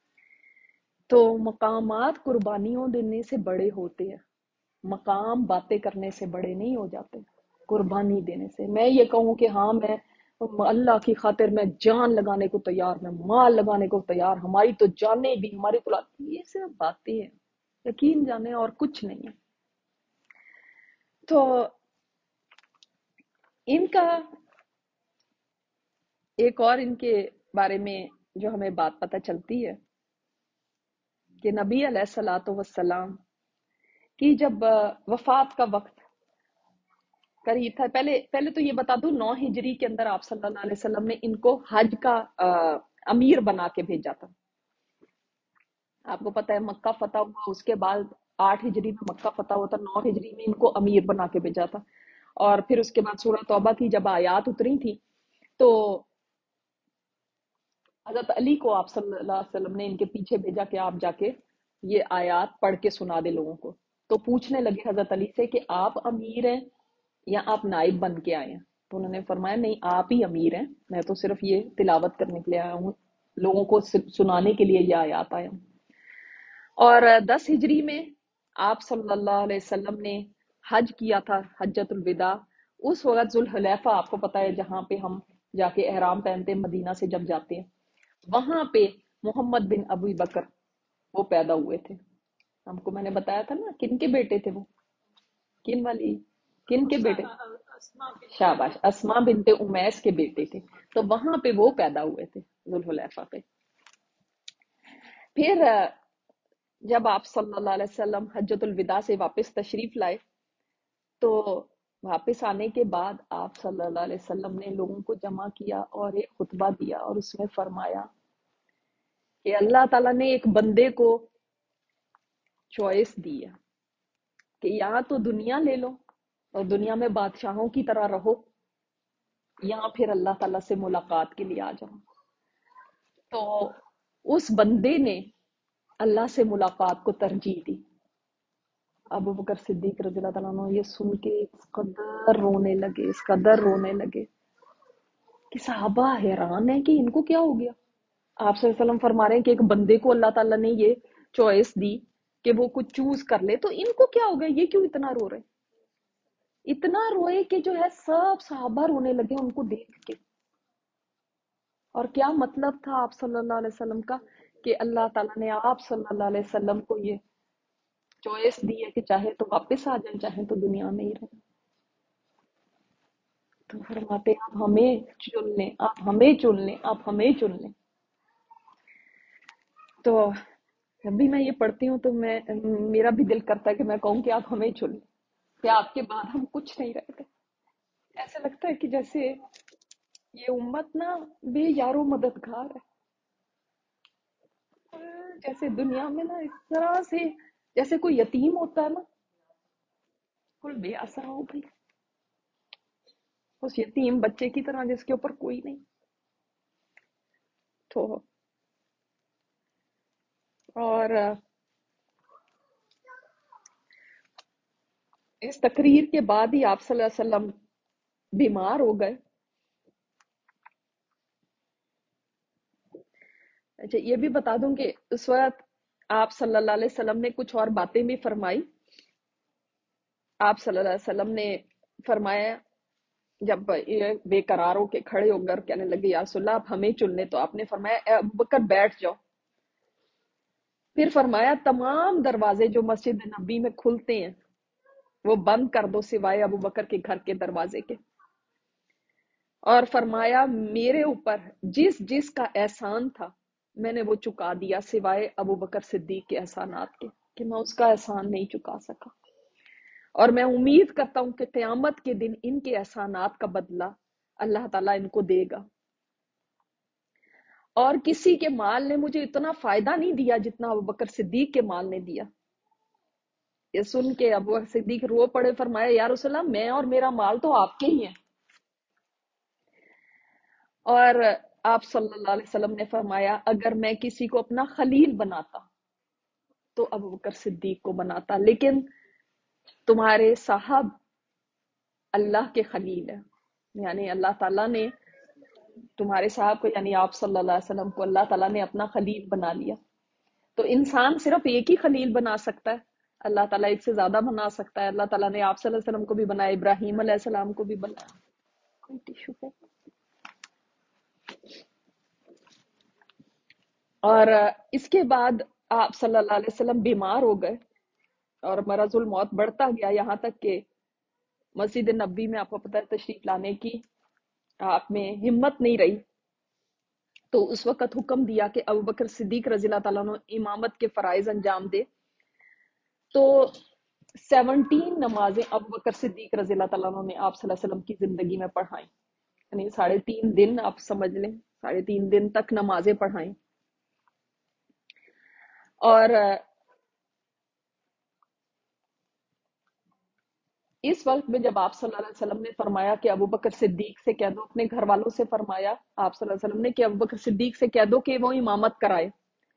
تو مقامات قربانیوں دینے سے بڑے ہوتے ہیں، مقام باتیں کرنے سے بڑے نہیں ہو جاتے، قربانی دینے سے. میں یہ کہوں کہ ہاں میں اللہ کی خاطر میں جان لگانے کو تیار، میں مال لگانے کو تیار، ہماری تو جانیں بھی، ہماری تو یہ صرف باتیں ہیں، یقین جانے اور کچھ نہیں ہے. تو ان کا ایک اور ان کے بارے میں جو ہمیں بات پتہ چلتی ہے کہ نبی علیہ الصلوۃ والسلام کی جب وفات کا وقت قریب تھا، پہلے تو یہ بتا دوں 9 ہجری کے اندر آپ صلی اللہ علیہ وسلم نے ان کو حج کا امیر بنا کے بھیجا تھا. آپ کو پتہ ہے مکہ فتح ہوا، اس کے بعد 8 ہجری میں مکہ فتح ہوا تھا، 9 ہجری میں ان کو امیر بنا کے بھیجا تھا. اور پھر اس کے بعد سورہ توبہ کی جب آیات اتری تھی تو حضرت علی کو آپ صلی اللہ علیہ وسلم نے ان کے پیچھے بھیجا کہ آپ جا کے یہ آیات پڑھ کے سنا دے لوگوں کو. تو پوچھنے لگے حضرت علی سے کہ آپ امیر ہیں یا آپ نائب بن کے آئے ہیں. تو انہوں نے فرمایا نہیں، آپ ہی امیر ہیں، میں تو صرف یہ تلاوت کرنے کے لیے آیا ہوں، لوگوں کو سنانے کے لیے یہ آیات آیا ہوں. اور 10 ہجری میں آپ صلی اللہ علیہ وسلم نے حج کیا تھا، حجۃ الوداع. اس وقت ذوالحلیفہ آپ کو پتا ہے جہاں پہ ہم جا کے احرام پہنتے ہیں مدینہ سے جب جاتے ہیں، وہاں پہ محمد بن ابو بکر وہ پیدا ہوئے تھے. ہم کو میں نے بتایا تھا نا کن کے بیٹے تھے وہ، کن والی، کن کے بیٹے؟ شاباش، اسما بنت امیس کے بیٹے تھے. تو وہاں پہ وہ پیدا ہوئے تھے ذوالحلیفہ پہ. پھر جب آپ صلی اللہ علیہ وسلم حجۃ الوداع سے واپس تشریف لائے تو واپس آنے کے بعد آپ صلی اللہ علیہ وسلم نے لوگوں کو جمع کیا اور ایک خطبہ دیا، اور اس میں فرمایا کہ اللہ تعالیٰ نے ایک بندے کو چوائس دی ہے کہ یا تو دنیا لے لو اور دنیا میں بادشاہوں کی طرح رہو، یا پھر اللہ تعالیٰ سے ملاقات کے لیے آ جاؤ. تو اس بندے نے اللہ سے ملاقات کو ترجیح دی. ابو بکر صدیق رضی اللہ تعالیٰ عنہ یہ سن کے اس قدر رونے لگے، اس قدر رونے لگے کہ صحابہ حیران ہیں کہ ان کو کیا ہو گیا. آپ صلی اللہ علیہ وسلم فرما رہے ہیں کہ ایک بندے کو اللہ تعالیٰ نے یہ چوائس دی کہ وہ کچھ چوز کر لے، تو ان کو کیا ہو گیا، یہ کیوں اتنا رو رہے؟ اتنا روئے کہ جو ہے سب صحابہ رونے لگے ان کو دیکھ کے. اور کیا مطلب تھا آپ صلی اللہ علیہ وسلم کا کہ اللہ تعالیٰ نے آپ صلی اللہ علیہ وسلم کو یہ چوائس دی ہے کہ چاہے تو واپس آ جائیں، چاہے تو دنیا میں ہی رہیں. تو فرماتے ہیں آپ ہمیں چن لیں، آپ ہمیں چن لیں، آپ ہمیں چن لیں. تو جب بھی میں یہ پڑھتی ہوں تو میرا بھی دل کرتا ہے کہ میں کہوں کہ آپ ہمیں چن لیں، کہ آپ کے بعد ہم کچھ نہیں رہتے. ایسا لگتا ہے کہ جیسے یہ امت نا بے یارو مددگار ہے، جیسے دنیا میں نا اس طرح سے جیسے کوئی یتیم ہوتا ہے نا، بالکل بے آسرا ہو گئی اس یتیم بچے کی طرح جس کے اوپر کوئی نہیں. تو اور اس تقریر کے بعد ہی آپ صلی اللہ علیہ وسلم بیمار ہو گئے. اچھا یہ بھی بتا دوں کہ اس وقت آپ صلی اللہ علیہ وسلم نے کچھ اور باتیں بھی فرمائی. آپ صلی اللہ علیہ وسلم نے فرمایا جب یہ بے قرار ہو کے کھڑے ہو کر کہنے لگے یا رسول اللہ آپ ہمیں چن لیں، تو آپ نے فرمایا اے ابو بکر بیٹھ جاؤ. پھر فرمایا تمام دروازے جو مسجد نبی میں کھلتے ہیں وہ بند کر دو سوائے ابو بکر کے گھر کے دروازے کے. اور فرمایا میرے اوپر جس جس کا احسان تھا میں نے وہ چکا دیا سوائے ابو بکر صدیق کے احسانات کے، کہ میں اس کا احسان نہیں چکا سکا. اور میں امید کرتا ہوں کہ قیامت کے دن ان کے احسانات کا بدلہ اللہ تعالیٰ ان کو دے گا. اور کسی کے مال نے مجھے اتنا فائدہ نہیں دیا جتنا ابو بکر صدیق کے مال نے دیا. یہ سن کے ابو بکر صدیق رو پڑے، فرمایا یا رسول اللہ میں اور میرا مال تو آپ کے ہی ہیں. اور آپ صلی اللہ علیہ وسلم نے فرمایا اگر میں کسی کو اپنا خلیل بناتا تو ابو بکر صدیق کو بناتا، لیکن تمہارے صاحب اللہ کے خلیل ہیں، یعنی اللہ تعالیٰ نے تمہارے صاحب کو یعنی آپ صلی اللہ علیہ وسلم کو اللہ تعالیٰ نے اپنا خلیل بنا لیا. تو انسان صرف ایک ہی خلیل بنا سکتا ہے، اللہ تعالیٰ ایک سے زیادہ بنا سکتا ہے. اللہ تعالیٰ نے آپ صلی اللہ علیہ وسلم کو بھی بنایا، ابراہیم علیہ السلام کو بھی بنایا. کوئی ٹیشو ہے؟ اور اس کے بعد آپ صلی اللہ علیہ وسلم بیمار ہو گئے اور مرض الموت بڑھتا گیا، یہاں تک کہ مسجد نبی میں آپ کو پتہ ہے تشریف لانے کی آپ میں ہمت نہیں رہی. تو اس وقت حکم دیا کہ ابو بکر صدیق رضی اللہ تعالیٰ عنہ امامت کے فرائض انجام دے. تو 17 نمازیں ابو بکر صدیق رضی اللہ تعالیٰ عنہ نے آپ صلی اللہ علیہ وسلم کی زندگی میں پڑھائیں، یعنی 3.5 دن آپ سمجھ لیں، 3.5 دن تک نمازیں پڑھائیں. اور इस वक्त में जब आप सल्लल्लाहु अलैहि वसल्लम ने फरमाया कि अबू बकर सिद्दीक से कह दो, अपने घर वालों से फरमाया आप सल्लल्लाहु अलैहि वसल्लम ने कि अबू बकर सिद्दीक से कह दो कि वो इमामत कराए,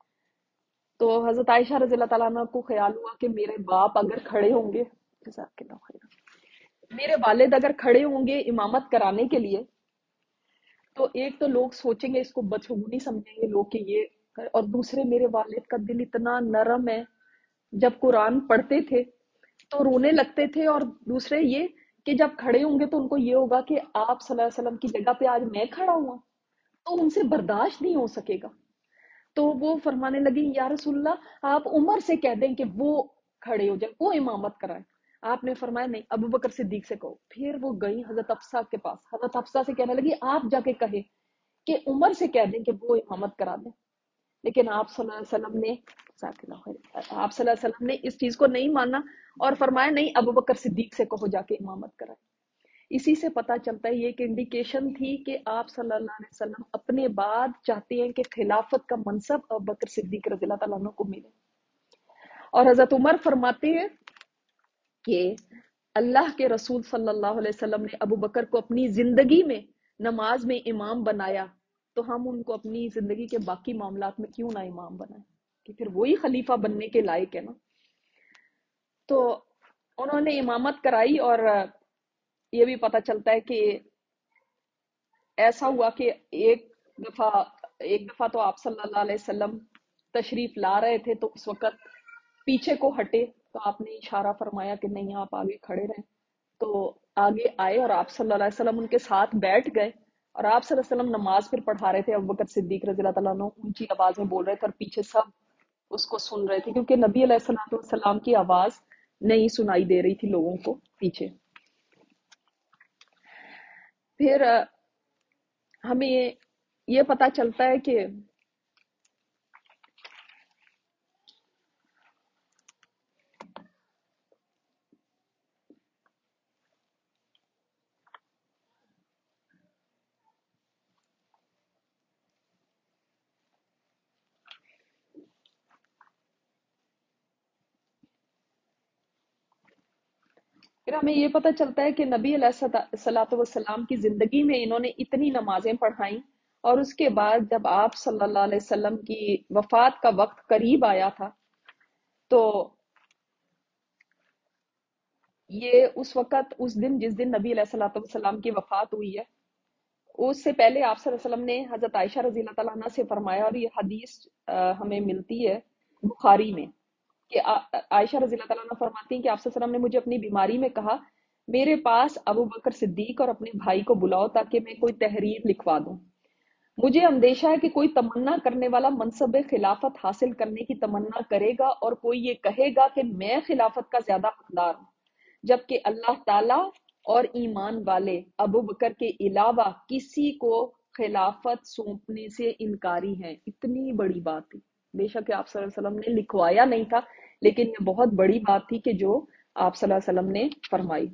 तो हजरत आयशा रजी अल्लाह तआला अन्हा को ख्याल हुआ कि मेरे बाप अगर खड़े होंगे, जज़ाकल्लाह खैर, मेरे वालिद अगर खड़े होंगे इमामत कराने के लिए, तो एक तो लोग सोचेंगे इसको बदशगुनी समझेंगे लोग कि ये, और दूसरे मेरे वालिद का दिल इतना नरम है, जब कुरान पढ़ते थे तो रोने लगते थे, और दूसरे ये कि जब खड़े होंगे तो उनको ये होगा कि आप सल्लल्लाहु अलैहि वसल्लम की जगह पे आज मैं खड़ा हुआ, तो उनसे बर्दाश्त नहीं हो सकेगा। तो वो फरमाने लगी या रसूलल्लाह आप उमर से कह दें कि वो खड़े हो जाए, वो इमामत कराए। आपने फरमाया नहीं, अबू बकर सिद्दीक से कहो। फिर वो गई हजरत अफसा के पास, हजरत अफसा से कहने लगी आप जाके कहे कि उमर से कह दें कि वो इमामत करा दें। लेकिन आप सल्लल्लाहु अलैहि वसल्लम ने आप सल्लल्लाहु अलैहि वसल्लम ने इस चीज को नहीं माना और फरमाया नहीं, अबू बकर सिद्दीक से कहो जाके इमामत कराए। इसी से पता चलता है, ये एक इंडिकेशन थी कि आप सल्लल्लाहु अलैहि वसल्लम अपने बाद चाहते हैं कि खिलाफत का मनसब अबू बकर सिद्दीक रज़ियल्लाहु ताला अन्हु को मिले। और हजरत उमर फरमाते हैं कि अल्लाह के रसूल सल्लल्लाहु अलैहि वसल्लम ने अबू बकर को अपनी जिंदगी में नमाज में इमाम बनाया, तो हम उनको अपनी जिंदगी के बाकी मामलात में क्यों ना इमाम बनाए, कि फिर वही खलीफा बनने के लायक है ना। तो उन्होंने इमामत कराई, और ये भी पता चलता है कि ऐसा हुआ कि दफा एक दफा तो आप सल्लल्लाहु अलैहि वसल्लम तशरीफ ला रहे थे, तो उस वक्त पीछे को हटे, तो आपने इशारा फरमाया कि नहीं आप आगे खड़े रहें। तो आगे आए और आप सल्लल्लाहु अलैहि वसल्लम उनके साथ बैठ गए, और आप सल्लल्लाहु अलैहि वसल्लम नमाज फिर पढ़ा रहे थे। अबू बकर सिद्दीक रज़ी अल्लाह तआला अन्हु ऊंची आवाज में बोल रहे थे, और पीछे सब उसको सुन रहे थे, क्योंकि नबी अलैहि सलाम की आवाज नहीं सुनाई दे रही थी लोगों को पीछे। फिर हमें ये पता चलता है कि फिर हमें ये पता चलता है कि नबी अलैहिस्सलाम की जिंदगी में इन्होंने इतनी नमाजें पढ़ाई, और उसके बाद जब आप सल्लल्लाहु अलैहि वसल्लम की वफात का वक्त करीब आया था, तो ये उस वक्त, उस दिन जिस दिन नबी अलैहिस्सलाम की वफात हुई है, उससे पहले आप सल्लल्लाहु अलैहि वसल्लम ने हजरत आयशा रजी अल्लाह तआला अन्हा से फरमाया, और ये हदीस हमें मिलती है बुखारी में, कि आयशा रजी अल्लाह तआला अन्हा फरमाती हैं कि आप सल्लल्लाहु अलैहि वसल्लम ने मुझे अपनी बीमारी में कहा, मेरे पास अबू बकर सिद्दीक और अपने भाई को बुलाओ ताकि मैं कोई तहरीर लिखवा दूं। मुझे अंदेशा है कि कोई तमन्ना करने वाला मनसब खिलाफत हासिल करने की तमन्ना करेगा, और कोई ये कहेगा कि मैं खिलाफत का ज्यादा हकदार हूं, जबकि अल्लाह ताला और ईमान वाले अबू बकर के अलावा किसी को खिलाफत सौंपने से इनकारी हैं। इतनी बड़ी बात थी। बेशक आप सल्लल्लाहु अलैहि वसल्लम ने लिखवाया नहीं था, लेकिन ये बहुत बड़ी बात थी कि जो आप सल्लल्लाहु अलैहि वसल्लम ने फरमाई।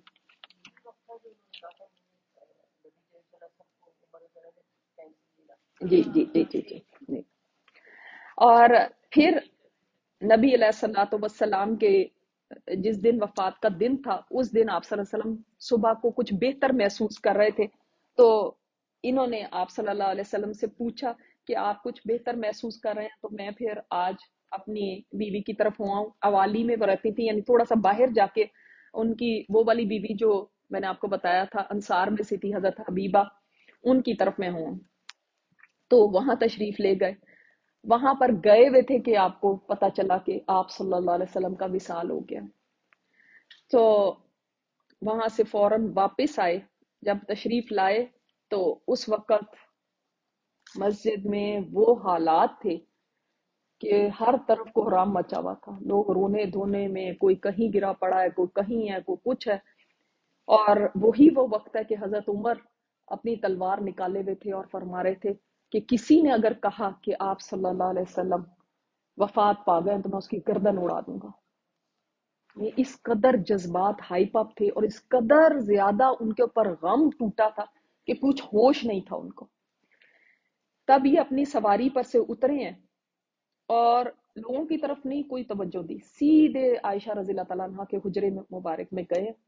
जी जी जी जी जी, जी। और फिर नबी अलैहिस्सलाम के जिस दिन वफात का दिन था, उस दिन आप सल्लल्लाहु अलैहि वसल्लम सुबह को कुछ बेहतर महसूस कर रहे थे, तो इन्होंने आप सल्लल्लाहु अलैहि वसल्लम से पूछा कि आप कुछ बेहतर महसूस कर रहे हैं, तो मैं फिर आज अपनी बीवी की तरफ हुआ हूँ। अवाली में वो रहती थी, यानी थोड़ा सा बाहर जाके, उनकी वो वाली बीवी जो मैंने आपको बताया था अंसार में से थी, हजरत हबीबा, उनकी तरफ मैं हूँ। तो वहां तशरीफ ले गए। वहां पर गए हुए थे कि आपको पता चला कि आप सल्लल्लाहु अलैहि वसल्लम का विसाल हो गया। तो वहां से फौरन वापस आए। जब तशरीफ लाए तो उस वक्त मस्जिद में वो हालात थे कि हर तरफ कोहराम मचा हुआ था, लोग रोने धोने में, कोई कहीं गिरा पड़ा है, कोई कहीं है, कोई कुछ है। और वही वो वक्त है कि हजरत उमर अपनी तलवार निकाले हुए थे और फरमा रहे थे कि किसी ने अगर कहा कि आप सल्लल्लाहु अलैहि वसल्लम वफात पा गए तो मैं उसकी गर्दन उड़ा दूंगा। ये इस कदर जज्बात हाइप अप थे, और इस कदर ज्यादा उनके ऊपर गम टूटा था कि कुछ होश नहीं था उनको। तब ये अपनी सवारी पर से उतरे हैं, और लोगों की तरफ नहीं कोई तवज्जो दी, सीधे आयशा रज़ी अल्लाह तआला अन्हा के हुजरे में मुबारक में गए,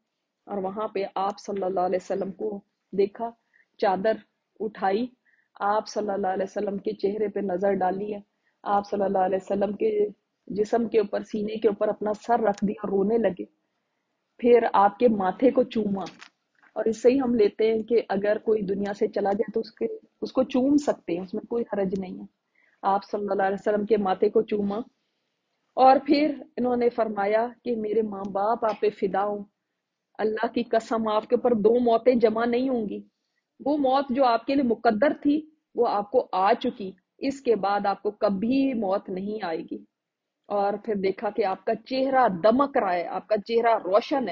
اور وہاں پہ آپ صلی اللہ علیہ وسلم کو دیکھا، چادر اٹھائی، آپ صلی اللہ علیہ وسلم کے چہرے پہ نظر ڈالی ہے، آپ صلی اللہ علیہ وسلم کے جسم کے اوپر، سینے کے اوپر اپنا سر رکھ دیا اور رونے لگے، پھر آپ کے ماتھے کو چوما۔ اور اس سے ہی ہم لیتے ہیں کہ اگر کوئی دنیا سے چلا جائے تو اس کو چوم سکتے ہیں، اس میں کوئی حرج نہیں ہے۔ آپ صلی اللہ علیہ وسلم کے ماتھے کو چوما، اور پھر انہوں نے فرمایا کہ میرے ماں باپ آپ پہ فدا ہوں، اللہ کی قسم آپ کے اوپر دو موتیں جمع نہیں ہوں گی، وہ موت جو آپ کے لیے مقدر تھی وہ آپ کو آ چکی، اس کے بعد آپ کو کبھی موت نہیں آئے گی۔ اور پھر دیکھا کہ آپ کا چہرہ دمک رہا ہے، آپ کا چہرہ روشن ہے۔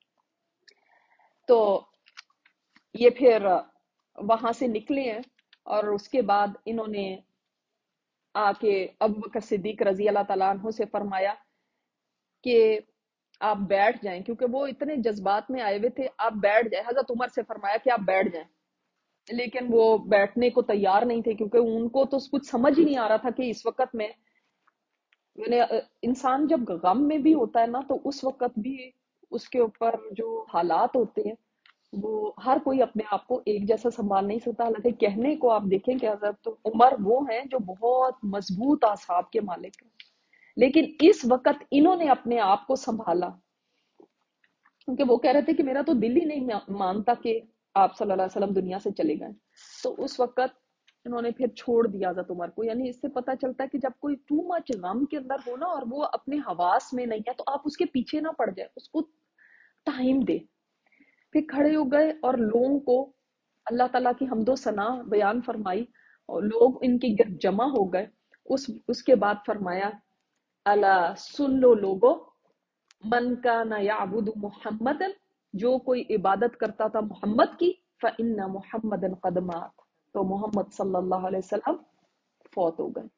تو یہ پھر وہاں سے نکلے ہیں، اور اس کے بعد انہوں نے آ کے ابوبکر صدیق رضی اللہ تعالیٰ عنہ سے فرمایا کہ آپ بیٹھ جائیں، کیونکہ وہ اتنے جذبات میں آئے ہوئے تھے، آپ بیٹھ جائیں۔ حضرت عمر سے فرمایا کہ آپ بیٹھ جائیں، لیکن وہ بیٹھنے کو تیار نہیں تھے، کیونکہ ان کو تو کچھ سمجھ ہی نہیں آ رہا تھا کہ اس وقت میں انسان جب غم میں بھی ہوتا ہے نا، تو اس وقت بھی اس کے اوپر جو حالات ہوتے ہیں وہ ہر کوئی اپنے آپ کو ایک جیسا سنبھال نہیں سکتا۔ حالانکہ کہنے کو آپ دیکھیں کہ حضرت عمر وہ ہیں جو بہت مضبوط اعصاب کے مالک ہیں، لیکن اس وقت انہوں نے اپنے آپ کو سنبھالا، کیونکہ وہ کہہ رہے تھے کہ میرا تو دل ہی نہیں مانتا کہ آپ صلی اللہ علیہ وسلم دنیا سے چلے گئے۔ تو اس وقت انہوں نے پھر چھوڑ دیا حضرت عمر کو۔ یعنی اس سے پتہ چلتا ہے کہ جب کوئی ٹو مچ غم کے اندر ہو نا اور وہ اپنے حواس میں نہیں ہے، تو آپ اس کے پیچھے نہ پڑ جائے، اس کو ٹائم دے۔ پھر کھڑے ہو گئے اور لوگوں کو اللہ تعالیٰ کی حمد و ثنا بیان فرمائی، اور لوگ ان کے گرد جمع ہو گئے۔ اس کے بعد فرمایا، الا سن لو لوگو، من کان یعبد محمد، جو کوئی عبادت کرتا تھا محمد کی، فإن محمد قد مات، تو محمد صلی اللہ علیہ وسلم فوت ہو گئے۔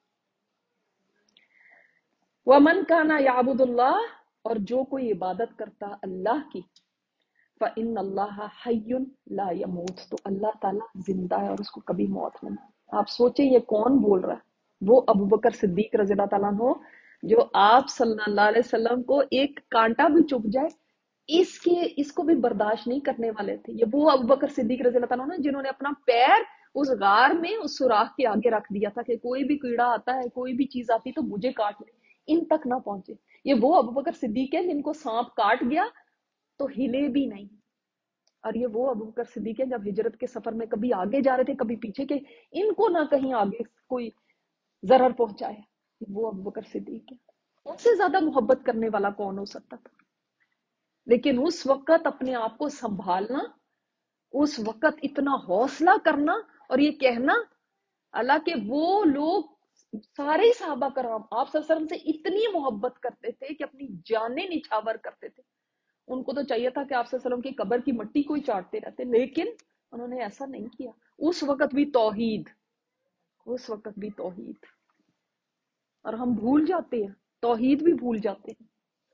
ومن کان یعبد اللہ، اور جو کوئی عبادت کرتا اللہ کی، فإن اللہ حی لا یموت، تو اللہ تعالیٰ زندہ ہے اور اس کو کبھی موت نہیں۔ آپ سوچیں یہ کون بول رہا ہے؟ وہ ابوبکر صدیق رضی اللہ تعالیٰ عنہ، جو آپ صلی اللہ علیہ وسلم کو ایک کانٹا بھی چبھ جائے اس کو بھی برداشت نہیں کرنے والے تھے۔ یہ وہ ابوبکر صدیق رضی اللہ تعالیٰ عنہ جنہوں نے اپنا پیر اس غار میں اس سوراخ کے آگے رکھ دیا تھا کہ کوئی بھی کیڑا آتا ہے، کوئی بھی چیز آتی تو مجھے کاٹ لے، ان تک نہ پہنچے۔ یہ وہ ابوبکر صدیق ہے جن کو سانپ کاٹ گیا تو ہلے بھی نہیں۔ اور یہ وہ ابوبکر صدیق ہے جب ہجرت کے سفر میں کبھی آگے جا رہے تھے کبھی پیچھے کے، ان کو نہ کہیں آگے کوئی ضرر پہنچایا۔ یہ وہ ابوبکر صدیق ہے۔ ان سے زیادہ محبت کرنے والا کون ہو سکتا تھا؟ لیکن اس وقت اپنے آپ کو سنبھالنا، اس وقت اتنا حوصلہ کرنا اور یہ کہنا، اللہ کے وہ لوگ سارے صحابہ کرام آپ صلی اللہ علیہ وسلم سے اتنی محبت کرتے تھے کہ اپنی جانیں نچھاور کرتے تھے۔ ان کو تو چاہیے تھا کہ آپ صلی اللہ علیہ وسلم کی قبر کی مٹی کو ہی چاٹتے رہتے، لیکن انہوں نے ایسا نہیں کیا۔ اس وقت بھی توحید، اس وقت بھی توحید، اور ہم بھول جاتے ہیں، توحید بھی بھول جاتے ہیں،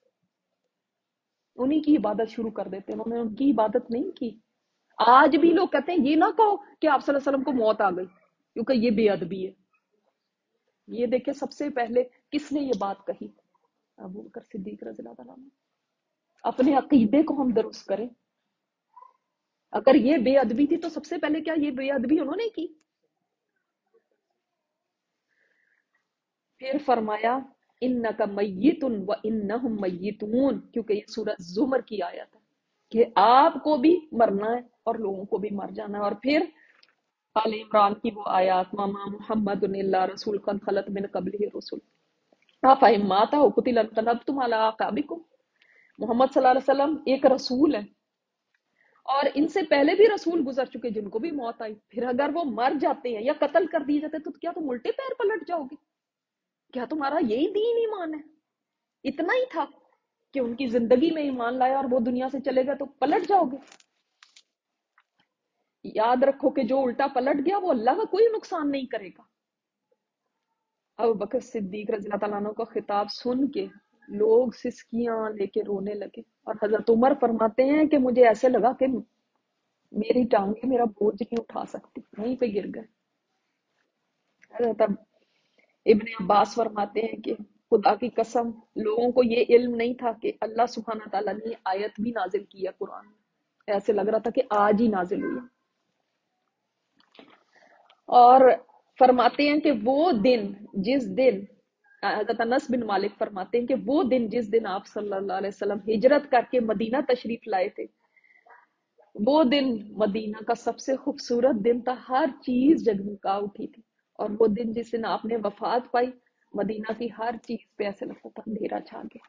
انہی کی عبادت شروع کر دیتے ہیں۔ انہوں نے ان کی عبادت نہیں کی۔ آج بھی لوگ کہتے ہیں یہ نہ کہو کہ آپ صلی اللہ علیہ وسلم کو موت آ گئی، کیونکہ یہ بے ادبی ہے۔ یہ دیکھیں سب سے پہلے کس نے یہ بات کہی؟ ابو بکر صدیق رضی اللہ تعالیٰ عنہ۔ اپنے عقیدے کو ہم درست کریں۔ اگر یہ بے ادبی تھی تو سب سے پہلے کیا یہ بے ادبی انہوں نے کی؟ پھر فرمایا انک میت و انہم میتون، کیونکہ یہ سورہ زمر کی آیت ہے کہ آپ کو بھی مرنا ہے اور لوگوں کو بھی مر جانا ہے۔ اور پھر آل عمران کی وہ آیات، ماما محمد اللہ رسول قد خلت من قبلہ رسول افإن مات او قتل انقلبتم علی اعقابکم۔ محمد صلی اللہ علیہ وسلم ایک رسول ہے، اور ان سے پہلے بھی رسول گزر چکے جن کو بھی موت آئی۔ پھر اگر وہ مر جاتے ہیں یا قتل کر دیے جاتے تو کیا تم الٹے پیر پلٹ جاؤ گے؟ کیا تمہارا یہی دین ایمان ہے؟ اتنا ہی تھا کہ ان کی زندگی میں ایمان لایا اور وہ دنیا سے چلے گئے تو پلٹ جاؤ گے؟ یاد رکھو کہ جو الٹا پلٹ گیا وہ اللہ کا کوئی نقصان نہیں کرے گا۔ ابو بکر صدیق رضی اللہ تعالیٰ عنہ کا خطاب سن کے لوگ سسکیاں لے کے رونے لگے، اور حضرت عمر فرماتے ہیں کہ مجھے ایسے لگا کہ میری ٹانگیں میرا بوجھ نہیں اٹھا سکتی، وہیں پہ گر گئے۔ حضرت ابن عباس فرماتے ہیں کہ خدا کی قسم لوگوں کو یہ علم نہیں تھا کہ اللہ سبحانہ تعالیٰ نے یہ آیت بھی نازل کی ہے قرآن میں، ایسے لگ رہا تھا کہ آج ہی نازل ہوئی ہے۔ اور فرماتے ہیں کہ وہ دن جس دن حضرت انس بن مالک فرماتے ہیں کہ وہ دن جس دن آپ صلی اللہ علیہ وسلم ہجرت کر کے مدینہ تشریف لائے تھے، وہ دن مدینہ کا سب سے خوبصورت دن تھا، ہر چیز جگمگا اٹھی تھی۔ اور وہ دن جس دن آپ نے وفات پائی، مدینہ کی ہر چیز پہ ایسے لگتا تھا اندھیرا چھا گیا،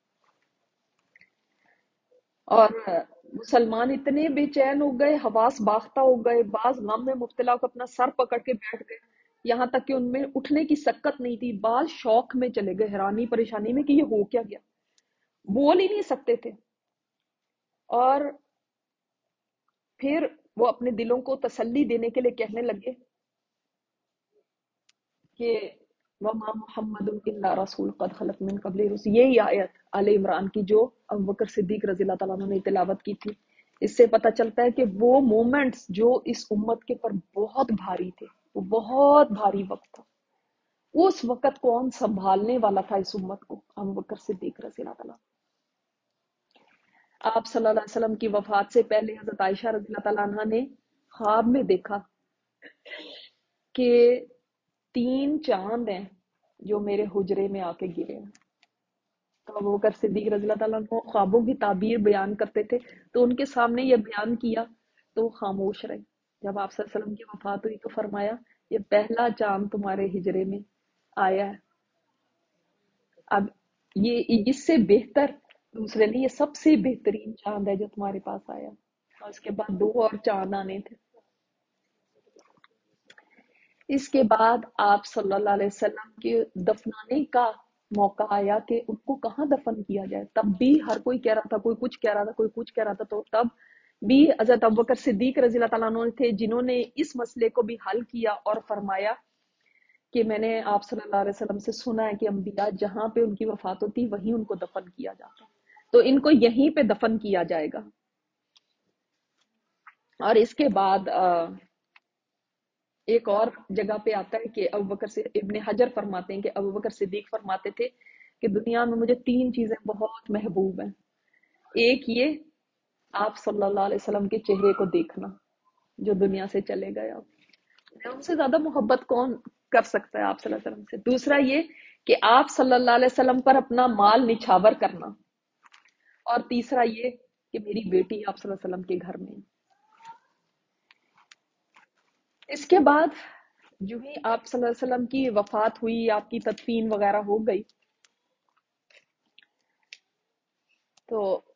اور مسلمان اتنے بے چین ہو گئے، حواس باختہ ہو گئے، بعض غم میں مبتلا ہو کے اپنا سر پکڑ کے بیٹھ گئے، یہاں تک کہ ان میں اٹھنے کی سکت نہیں تھی، بعض شوق میں چلے گئے، حیرانی پریشانی میں کہ یہ ہو کیا گیا، بول ہی نہیں سکتے تھے۔ اور پھر وہ اپنے دلوں کو تسلی دینے کے لیے کہنے لگے کہ وما محمد الا رسول قد خلت من قبل رسول، یہی آیت آل عمران کی جو ابو بکر صدیق رضی اللہ تعالیٰ عنہ نے تلاوت کی تھی۔ اس سے پتہ چلتا ہے کہ وہ مومنٹس جو اس امت کے پر بہت بھاری تھے، وہ بہت بھاری وقت تھا، اس وقت کون سنبھالنے والا تھا اس امت کو؟ ابو بکر صدیق رضی اللہ تعالیٰ۔ آپ صلی اللہ علیہ وسلم کی وفات سے پہلے حضرت عائشہ رضی اللہ تعالیٰ عنہ نے خواب میں دیکھا کہ 3 چاند ہیں جو میرے حجرے میں آ کے گرے ہیں۔ تو ابو بکر صدیق رضی اللہ تعالیٰ عنہ خوابوں کی تعبیر بیان کرتے تھے، تو ان کے سامنے یہ بیان کیا تو وہ خاموش رہے۔ جب آپ صلی اللہ علیہ وسلم کی وفات ہوئی تو فرمایا یہ پہلا چاند تمہارے ہجرے میں آیا ہے، اب یہ اس سے بہتر دوسرے نہیں، یہ سب سے بہترین چاند ہے جو تمہارے پاس آیا۔ اور اس کے بعد 2 اور چاند آنے تھے۔ اس کے بعد آپ صلی اللہ علیہ وسلم کے دفنانے کا موقع آیا کہ ان کو کہاں دفن کیا جائے، تب بھی ہر کوئی کہہ رہا تھا، کوئی کچھ کہہ رہا تھا، کوئی کچھ کہہ رہا تھا، تو تب بھی حضرت ابوبکر صدیق رضی اللہ تعالیٰ عنہ تھے جنہوں نے اس مسئلے کو بھی حل کیا اور فرمایا کہ میں نے آپ صلی اللہ علیہ وسلم سے سنا ہے کہ انبیاء جہاں پہ ان کی وفات ہوتی وہیں ان کو دفن کیا جاتا، تو ان کو یہیں پہ دفن کیا جائے گا۔ اور اس کے بعد ایک اور جگہ پہ آتا ہے کہ ابوبکر سے ابن حجر فرماتے ہیں کہ ابوبکر صدیق فرماتے تھے کہ دنیا میں مجھے 3 چیزیں بہت محبوب ہیں، ایک یہ آپ صلی اللہ علیہ وسلم کے چہرے کو دیکھنا جو دنیا سے چلے گئے، اب ان سے زیادہ محبت کون کر سکتا ہے آپ صلی اللہ علیہ وسلم سے، دوسرا یہ کہ آپ صلی اللہ علیہ وسلم پر اپنا مال نچھاور کرنا، اور تیسرا یہ کہ میری بیٹی آپ صلی اللہ علیہ وسلم کے گھر میں۔ اس کے بعد جو ہی آپ صلی اللہ علیہ وسلم کی وفات ہوئی، آپ کی تدفین وغیرہ ہو گئی، تو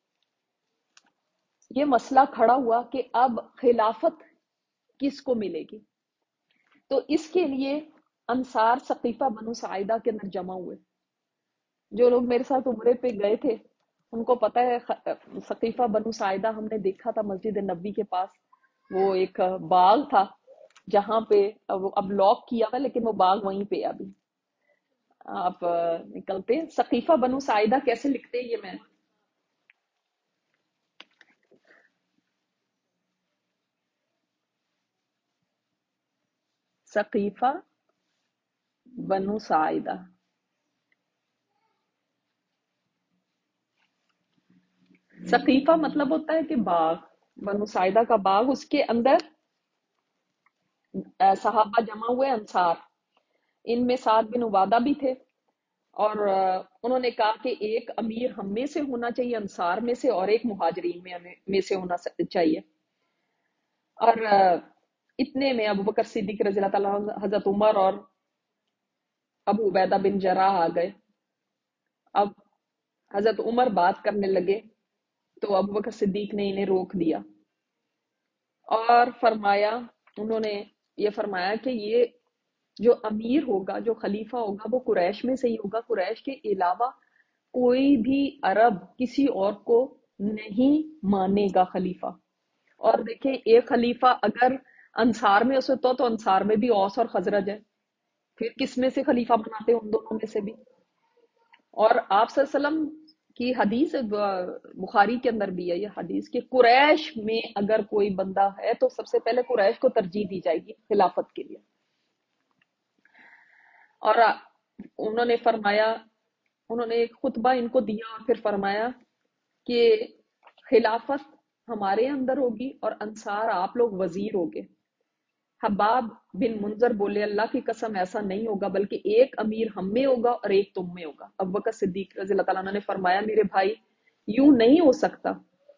یہ مسئلہ کھڑا ہوا کہ اب خلافت کس کو ملے گی۔ تو اس کے لیے انصار ثقیفہ بنو ساعدہ کے اندر جمع ہوئے۔ جو لوگ میرے ساتھ عمرے پہ گئے تھے ان کو پتہ ہے ثقیفہ بنو ساعدہ ہم نے دیکھا تھا مسجد نبی کے پاس، وہ ایک باغ تھا جہاں پہ اب لاک کیا ہوا، لیکن وہ باغ وہیں پہ ابھی آپ نکلتے ہیں۔ ثقیفہ بنو ساعدہ کیسے لکھتے ہیں یہ میں ثقیفہ بنو ساعدہ، ثقیفہ مطلب ہوتا ہے کہ باغ، بنو ساعدہ کا باغ، اس کے اندر صحابہ جمع ہوئے انصار، ان میں سعد بن عبادہ بھی تھے، اور انہوں نے کہا کہ ایک امیر ہم میں سے ہونا چاہیے انصار میں سے، اور ایک مہاجرین میں سے ہونا چاہیے۔ اور اتنے میں ابو بکر صدیق رضی اللہ تعالیٰ عنہ، حضرت عمر اور ابو عبیدہ بن جراح آ گئے۔ اب حضرت عمر بات کرنے لگے تو ابو بکر صدیق نے انہیں روک دیا اور فرمایا، انہوں نے یہ فرمایا کہ یہ جو امیر ہوگا، جو خلیفہ ہوگا، وہ قریش میں سے ہی ہوگا، قریش کے علاوہ کوئی بھی عرب کسی اور کو نہیں مانے گا خلیفہ۔ اور دیکھیں ایک خلیفہ اگر انصار میں اسے تو انصار میں بھی اوس اور خزرج ہے، پھر کس میں سے خلیفہ بناتے ہیں؟ ان دونوں میں سے بھی۔ اور آپ صلی اللہ علیہ وسلم کی حدیث بخاری کے اندر بھی ہے یہ حدیث کہ قریش میں اگر کوئی بندہ ہے تو سب سے پہلے قریش کو ترجیح دی جائے گی خلافت کے لیے۔ اور انہوں نے فرمایا انہوں نے ایک خطبہ ان کو دیا اور پھر فرمایا کہ خلافت ہمارے اندر ہوگی اور انصار آپ لوگ وزیر ہوگے۔ حباب بن منظر بولے اللہ کی قسم ایسا نہیں ہوگا، بلکہ ایک امیر ہم میں ہوگا اور ایک تم میں ہوگا۔ ابو بکر صدیق رضی اللہ تعالیٰ عنہ نے فرمایا میرے بھائی یوں نہیں ہو سکتا،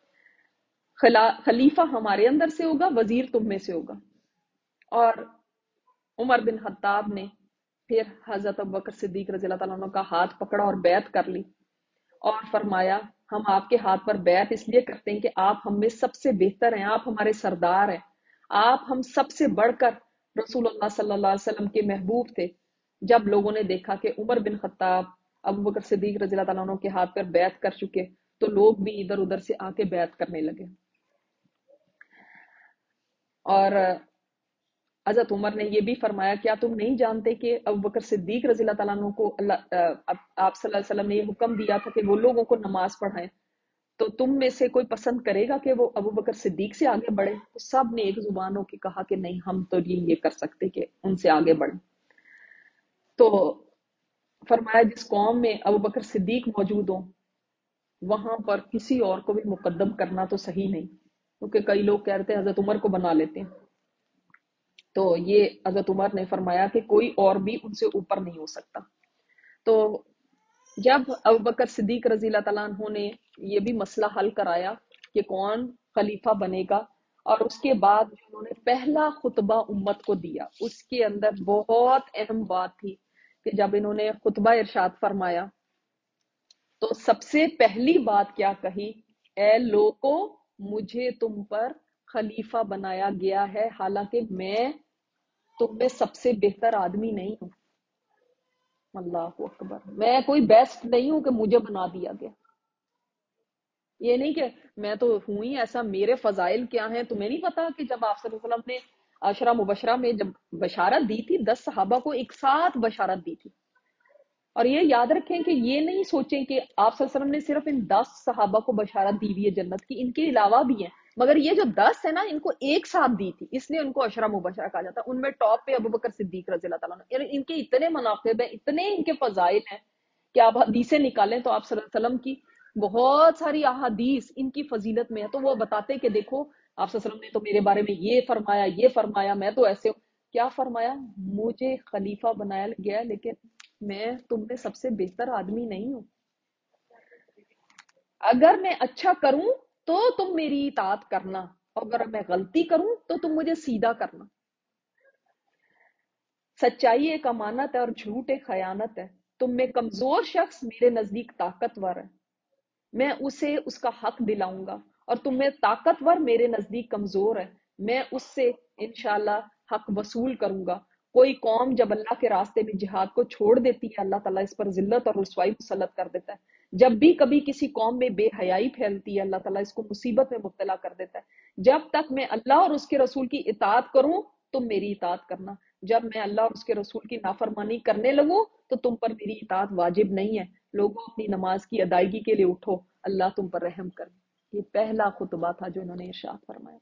خلیفہ ہمارے اندر سے ہوگا، وزیر تم میں سے ہوگا۔ اور عمر بن خطاب نے پھر حضرت ابوبکر صدیق رضی اللہ تعالیٰ عنہ کا ہاتھ پکڑا اور بیعت کر لی اور فرمایا ہم آپ کے ہاتھ پر بیعت اس لیے کرتے ہیں کہ آپ ہم میں سب سے بہتر ہیں، آپ ہمارے سردار ہیں، آپ ہم سب سے بڑھ کر رسول اللہ صلی اللہ علیہ وسلم کے محبوب تھے۔ جب لوگوں نے دیکھا کہ عمر بن خطاب ابو بکر صدیق رضی اللہ تعالیٰ عنہ کے ہاتھ پر بیعت کر چکے تو لوگ بھی ادھر ادھر سے آ کے بیعت کرنے لگے۔ اور حضرت عمر نے یہ بھی فرمایا کیا تم نہیں جانتے کہ ابو بکر صدیق رضی اللہ تعالیٰ عنہ کو آپ صلی اللہ علیہ وسلم نے یہ حکم دیا تھا کہ وہ لوگوں کو نماز پڑھائیں، تو تم میں سے کوئی پسند کرے گا کہ وہ ابو بکر صدیق سے آگے بڑھے؟ تو سب نے ایک زبان ہو کے کہا کہ نہیں، ہم تو یہ کر سکتے کہ ان سے آگے بڑھیں۔ تو فرمایا جس قوم میں ابو بکر صدیق موجود ہوں وہاں پر کسی اور کو بھی مقدم کرنا تو صحیح نہیں، کیونکہ کئی لوگ کہتے ہیں حضرت عمر کو بنا لیتے ہیں، تو یہ حضرت عمر نے فرمایا کہ کوئی اور بھی ان سے اوپر نہیں ہو سکتا۔ تو جب ابوبکر صدیق رضی اللہ تعالیٰ عنہ نے یہ بھی مسئلہ حل کرایا کہ کون خلیفہ بنے گا، اور اس کے بعد انہوں نے پہلا خطبہ امت کو دیا، اس کے اندر بہت اہم بات تھی کہ جب انہوں نے خطبہ ارشاد فرمایا تو سب سے پہلی بات کیا کہی، اے لوگو مجھے تم پر خلیفہ بنایا گیا ہے، حالانکہ میں تم میں سب سے بہتر آدمی نہیں ہوں۔ اللہ اکبر، میں کوئی بیسٹ نہیں ہوں کہ مجھے بنا دیا گیا۔ یہ نہیں کہ میں تو ہوں ہی ایسا، میرے فضائل کیا ہیں تمہیں نہیں پتا کہ جب آپ صلی اللہ علیہ وسلم نے عشرہ مبشرہ میں جب بشارت دی تھی 10 صحابہ کو ایک ساتھ بشارت دی تھی، اور یہ یاد رکھیں کہ یہ نہیں سوچیں کہ آپ صلی اللہ علیہ وسلم نے صرف ان 10 صحابہ کو بشارت دی ہوئی ہے جنت کی، ان کے علاوہ بھی ہیں، مگر یہ جو 10 ہے نا ان کو ایک ساتھ دی تھی، اس لیے ان کو عشرہ مبشرہ کہا جاتا ہے۔ ان میں ٹاپ پہ ابو بکر صدیق رضی اللہ تعالیٰ عنہ، یعنی ان کے اتنے مناقب ہیں، اتنے ان کے فضائل ہیں کہ آپ حدیثیں نکالیں تو آپ صلی اللہ علیہ وسلم کی بہت ساری احادیث ان کی فضیلت میں ہے، تو وہ بتاتے کہ دیکھو آپ صلی اللہ علیہ وسلم نے تو میرے بارے میں یہ فرمایا میں تو ایسے ہوں۔ کیا فرمایا؟ مجھے خلیفہ بنایا گیا لیکن میں تم میں سب سے بہتر آدمی نہیں ہوں، اگر میں اچھا کروں تو تم میری اطاعت کرنا، اور اگر میں غلطی کروں تو تم مجھے سیدھا کرنا۔ سچائی ایک امانت ہے اور جھوٹ ایک خیانت ہے، تم میں کمزور شخص میرے نزدیک طاقتور ہے، میں اسے اس کا حق دلاؤں گا، اور تم میں طاقتور میرے نزدیک کمزور ہے، میں اس سے انشاءاللہ حق وصول کروں گا۔ کوئی قوم جب اللہ کے راستے میں جہاد کو چھوڑ دیتی ہے اللہ تعالیٰ اس پر ذلت اور رسوائی مسلط کر دیتا ہے۔ جب بھی کبھی کسی قوم میں بے حیائی پھیلتی ہے اللہ تعالیٰ اس کو مصیبت میں مبتلا کر دیتا ہے۔ جب تک میں اللہ اور اس کے رسول کی اطاعت کروں تم میری اطاعت کرنا، جب میں اللہ اور اس کے رسول کی نافرمانی کرنے لگوں تو تم پر میری اطاعت واجب نہیں ہے۔ لوگوں اپنی نماز کی ادائیگی کے لیے اٹھو، اللہ تم پر رحم کرے۔ یہ پہلا خطبہ تھا جو انہوں نے ارشاد فرمایا۔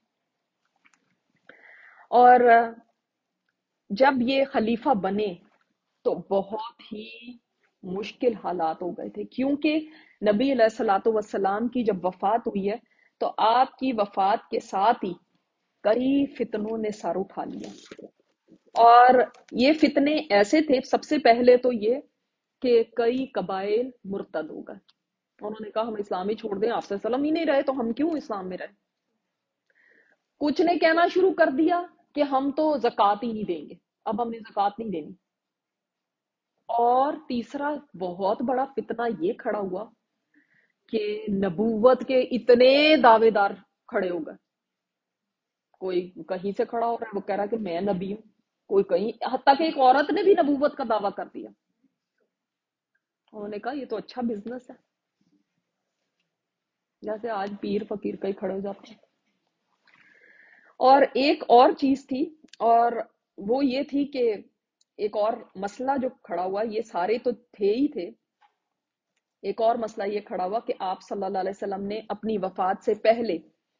اور جب یہ خلیفہ بنے تو بہت ہی مشکل حالات ہو گئے تھے، کیونکہ نبی علیہ الصلوۃ والسلام کی جب وفات ہوئی ہے تو آپ کی وفات کے ساتھ ہی کئی فتنوں نے سر اٹھا لیا، اور یہ فتنے ایسے تھے، سب سے پہلے تو یہ کہ کئی قبائل مرتد ہو گئے، انہوں نے کہا ہم اسلام ہی چھوڑ دیں، آپ صلی اللہ علیہ وسلم ہی نہیں رہے تو ہم کیوں اسلام میں رہے۔ کچھ نے کہنا شروع کر دیا کہ ہم تو زکوٰۃ ہی نہیں دیں گے، اب ہم نے زکوٰۃ نہیں دینی۔ اور تیسرا بہت بڑا فتنہ یہ کھڑا ہوا کہ نبوت کے اتنے دعوے دار کھڑے ہو گئے، کوئی کہیں سے کھڑا ہو رہا ہے وہ کہہ رہا ہے کہ میں نبی ہوں، کوئی کہیں، حتیٰ کہ ایک عورت نے بھی نبوت کا دعویٰ کر دیا۔ انہوں نے کہا یہ تو اچھا بزنس ہے، جیسے آج پیر فقیر کئی کھڑے ہو جاتے ہیں۔ اور ایک اور چیز تھی، اور وہ یہ تھی کہ ایک اور مسئلہ جو کھڑا ہوا، یہ سارے تو تھے ہی تھے، ایک اور مسئلہ یہ کھڑا ہوا کہ آپ صلی اللہ علیہ وسلم نے اپنی وفات سے پہلے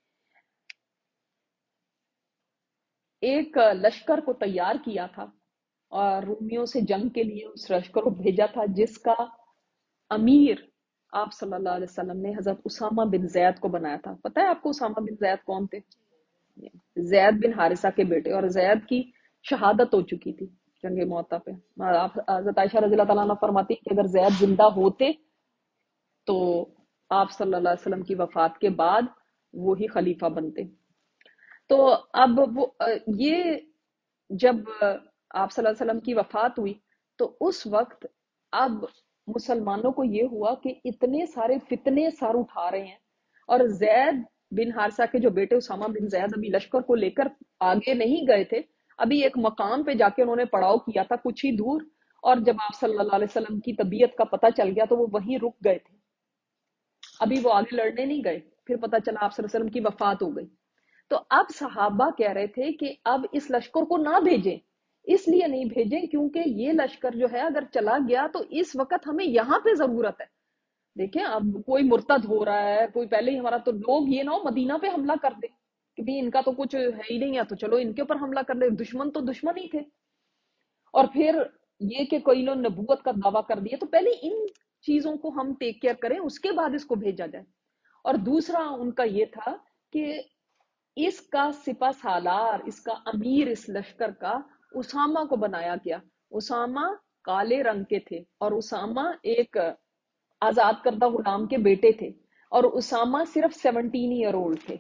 ایک لشکر کو تیار کیا تھا اور رومیوں سے جنگ کے لیے اس لشکر کو بھیجا تھا، جس کا अमीर आप सल्लल्लाहु अलैहि वसल्लम ने हजरत उसामा बिन जैद को बनाया था। पता है आपको उसामा बिन जैद कौन थे? जैद बिन हारिसा के बेटे, और जैद की शहादत हो चुकी थी जंगे मौता पे। आप हजरत आयशा रज़ी अल्लाह तआला अन्हा फरमाती कि अगर जैद जिंदा होते तो आप सल्लल्लाहु अलैहि वसल्लम की वफात के बाद वो ही खलीफा बनते। तो अब वो ये जब आप सल्लल्लाहु अलैहि वसल्लम की वफात हुई तो उस वक्त अब मुसलमानों को ये हुआ कि इतने सारे फितने सर उठा रहे हैं, और जैद बिन हारिसा के जो बेटे उसामा बिन जैद अभी लश्कर को लेकर आगे नहीं गए थे, अभी एक मकाम पे जाके उन्होंने पड़ाव किया था कुछ ही दूर, और जब आप सल्लल्लाहु अलैहि वसल्लम की तबीयत का पता चल गया तो वो वहीं रुक गए थे, अभी वो आगे लड़ने नहीं गए। फिर पता चला आप सल्लल्लाहु अलैहि वसल्लम की वफात हो गई। तो अब सहाबा कह रहे थे कि अब इस लश्कर को ना भेजें, इसलिए नहीं भेजें क्योंकि ये लश्कर जो है अगर चला गया तो इस वक्त हमें यहाँ पे जरूरत है। देखें, अब कोई मुर्तद हो रहा है, कोई पहले ही हमारा, तो लोग ये ना हो मदीना पे हमला कर दे कि भाई इनका तो कुछ है ही नहीं है तो चलो इनके ऊपर हमला कर दे। दुश्मन तो दुश्मन ही थे, और फिर ये कि कोई लोग नबूवत का दावा कर दिए, तो पहले इन चीजों को हम टेक केयर करें, उसके बाद इसको भेजा जाए। और दूसरा उनका ये था कि इसका सिपा सालार, इसका अमीर इस लश्कर का उसामा को बनाया गया। उसामा काले रंग के थे, और उसामा एक आजाद करदा गुलाम के बेटे थे, और उसामा सिर्फ 17 ईयर ओल्ड थे।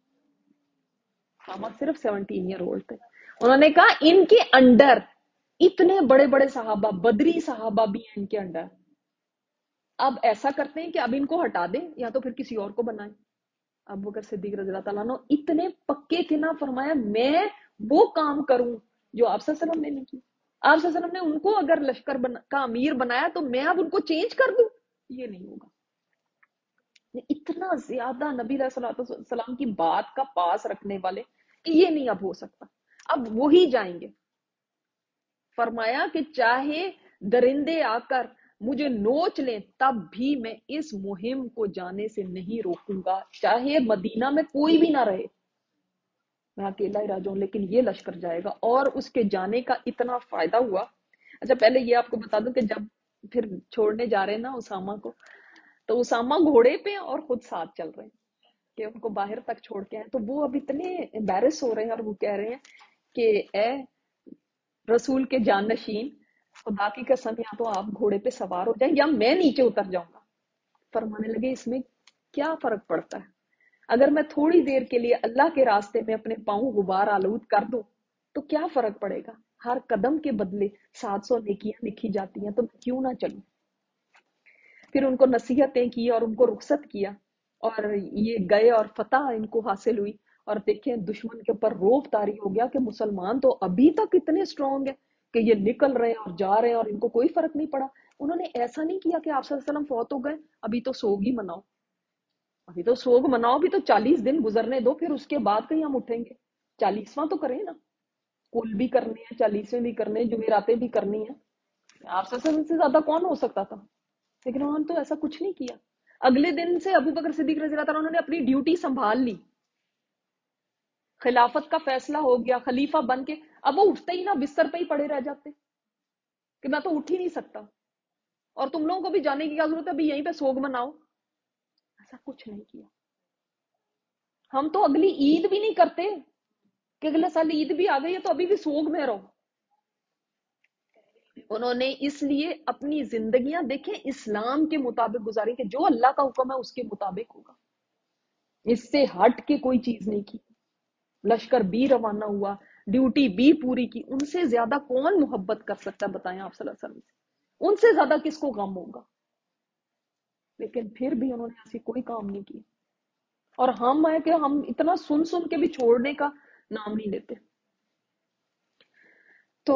उसामा सिर्फ 17 ईयर ओल्ड थे। उन्होंने कहा इनके अंडर इतने बड़े बड़े सहाबा, बदरी सहाबा भी हैं इनके अंडर। अब ऐसा करते हैं कि अब इनको हटा दें या तो फिर किसी और को बनाएं। अबू बकर सिद्दीक रज़ी अल्लाह तआला अन्हु इतने पक्के थे ना, फरमाया मैं वो काम करूं जो आप सल्लल्लाहु अलैहि वसल्लम ने नहीं की। आप सल्लल्लाहु अलैहि वसल्लम ने उनको अगर का अमीर बनाया तो मैं अब उनको चेंज कर दूं, ये नहीं होगा। इतना ज्यादा नबी सलाम की बात का पास रखने वाले कि ये नहीं अब हो सकता, अब वो ही जाएंगे। फरमाया कि चाहे दरिंदे आकर मुझे नोच लें तब भी मैं इस मुहिम को जाने से नहीं रोकूंगा, चाहे मदीना में कोई भी ना रहे, मैं अकेला ही रह जाऊं लेकिन ये लश्कर जाएगा। और उसके जाने का इतना फायदा हुआ। अच्छा, पहले ये आपको बता दूं कि जब फिर छोड़ने जा रहे हैं ना उसामा को, तो उसामा घोड़े पे और खुद साथ चल रहे हैं कि उनको बाहर तक छोड़ के आए। तो वो अब इतने एम्बेरस हो रहे हैं और वो कह रहे हैं कि ए रसूल के जाननशीन, खुदा की कसम, या तो आप घोड़े पे सवार हो जाएं या मैं नीचे उतर जाऊंगा। फरमाने लगे इसमें क्या फर्क पड़ता है, अगर मैं थोड़ी देर के लिए अल्लाह के रास्ते में अपने पांव गुबार आलूद कर दूं तो क्या फर्क पड़ेगा, हर कदम के बदले 700 नेकियां लिखी जाती हैं, तो मैं क्यों ना चलूं। फिर उनको नसीहतें की और उनको रुखसत किया, और ये गए और फतह इनको हासिल हुई। और देखें दुश्मन के ऊपर रोब तारी हो गया कि मुसलमान तो अभी तक इतने स्ट्रांग है कि ये निकल रहे हैं और जा रहे हैं और इनको कोई फर्क नहीं पड़ा। उन्होंने ऐसा नहीं किया कि आप सल्लल्लाहु अलैहि वसल्लम फौत हो गए अभी तो सोग ही मनाओ, अभी तो सोग मनाओ, अभी तो 40 दिन गुजरने दो, फिर उसके बाद कहीं हम उठेंगे। 40वां तो करें ना, कुल भी करने हैं, 40वें भी करने हैं, जुमेरातें भी करनी है। आप सल्लल्लाहु अलैहि वसल्लम से ज्यादा कौन हो सकता था, लेकिन उन्होंने तो ऐसा कुछ नहीं किया। अगले दिन से अबू बकर सिद्दीक रज़ी अल्लाह तआला उन्होंने अपनी ड्यूटी संभाल ली, खिलाफत का फैसला हो गया, खलीफा बन के। अब वो उठते ही ना बिस्तर पे ही पड़े रह जाते कि मैं तो उठ ही नहीं सकता और तुम लोगों को भी जाने की क्या जरूरत है, अभी यहीं पे सोग मनाओ। ऐसा कुछ नहीं किया। हम तो अगली ईद भी नहीं करते कि अगले साल ईद भी आ गई है तो अभी भी सोग में रहो। उन्होंने इसलिए अपनी जिंदगियां देखें इस्लाम के मुताबिक गुजारी कि जो अल्लाह का हुक्म है उसके मुताबिक होगा, इससे हट के कोई चीज नहीं की। लश्कर भी रवाना हुआ, ड्यूटी भी पूरी की। उनसे ज्यादा कौन मोहब्बत कर सकता है बताएं आप सल्लल्लाहु अलैहि वसल्लम से, उनसे ज्यादा किसको गम होगा। लेकिन फिर भी उन्होंने ऐसी कोई काम नहीं किया, और हम है कि हम इतना सुन सुन के भी छोड़ने का नाम नहीं लेते। तो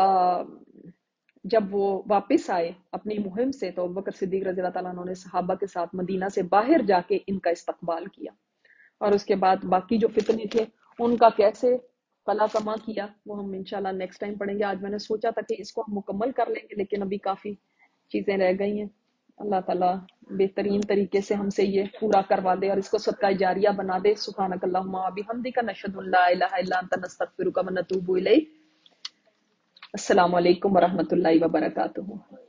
जब वो वापस आए अपनी मुहिम से तो अबू बकर सिद्दीक रज़ी अल्लाह तआला अन्हु ने सहाबा के साथ मदीना से बाहर जाके इनका इस्तकबाल किया, और उसके बाद बाकी जो फितने थे उनका कैसे कला कमा किया वो हम इंशाल्लाह नेक्स्ट टाइम पढ़ेंगे। आज मैंने सोचा था कि इसको हम मुकम्मल कर लेंगे लेकिन अभी काफी चीजें रह गई हैं। अल्लाह ताला बेहतरीन तरीके से हमसे ये पूरा करवा दे और इसको सदका जारिया बना दे। सुब्हानकल्लाहुम्मा व बिहम्दिका नशहदु अल्ला इलाहा इल्ला अंता नस्तगफिरुका व नतूबु इलैक। अस्सलामु अलैकुम व रहमतुल्लाहि व बरकातुहू।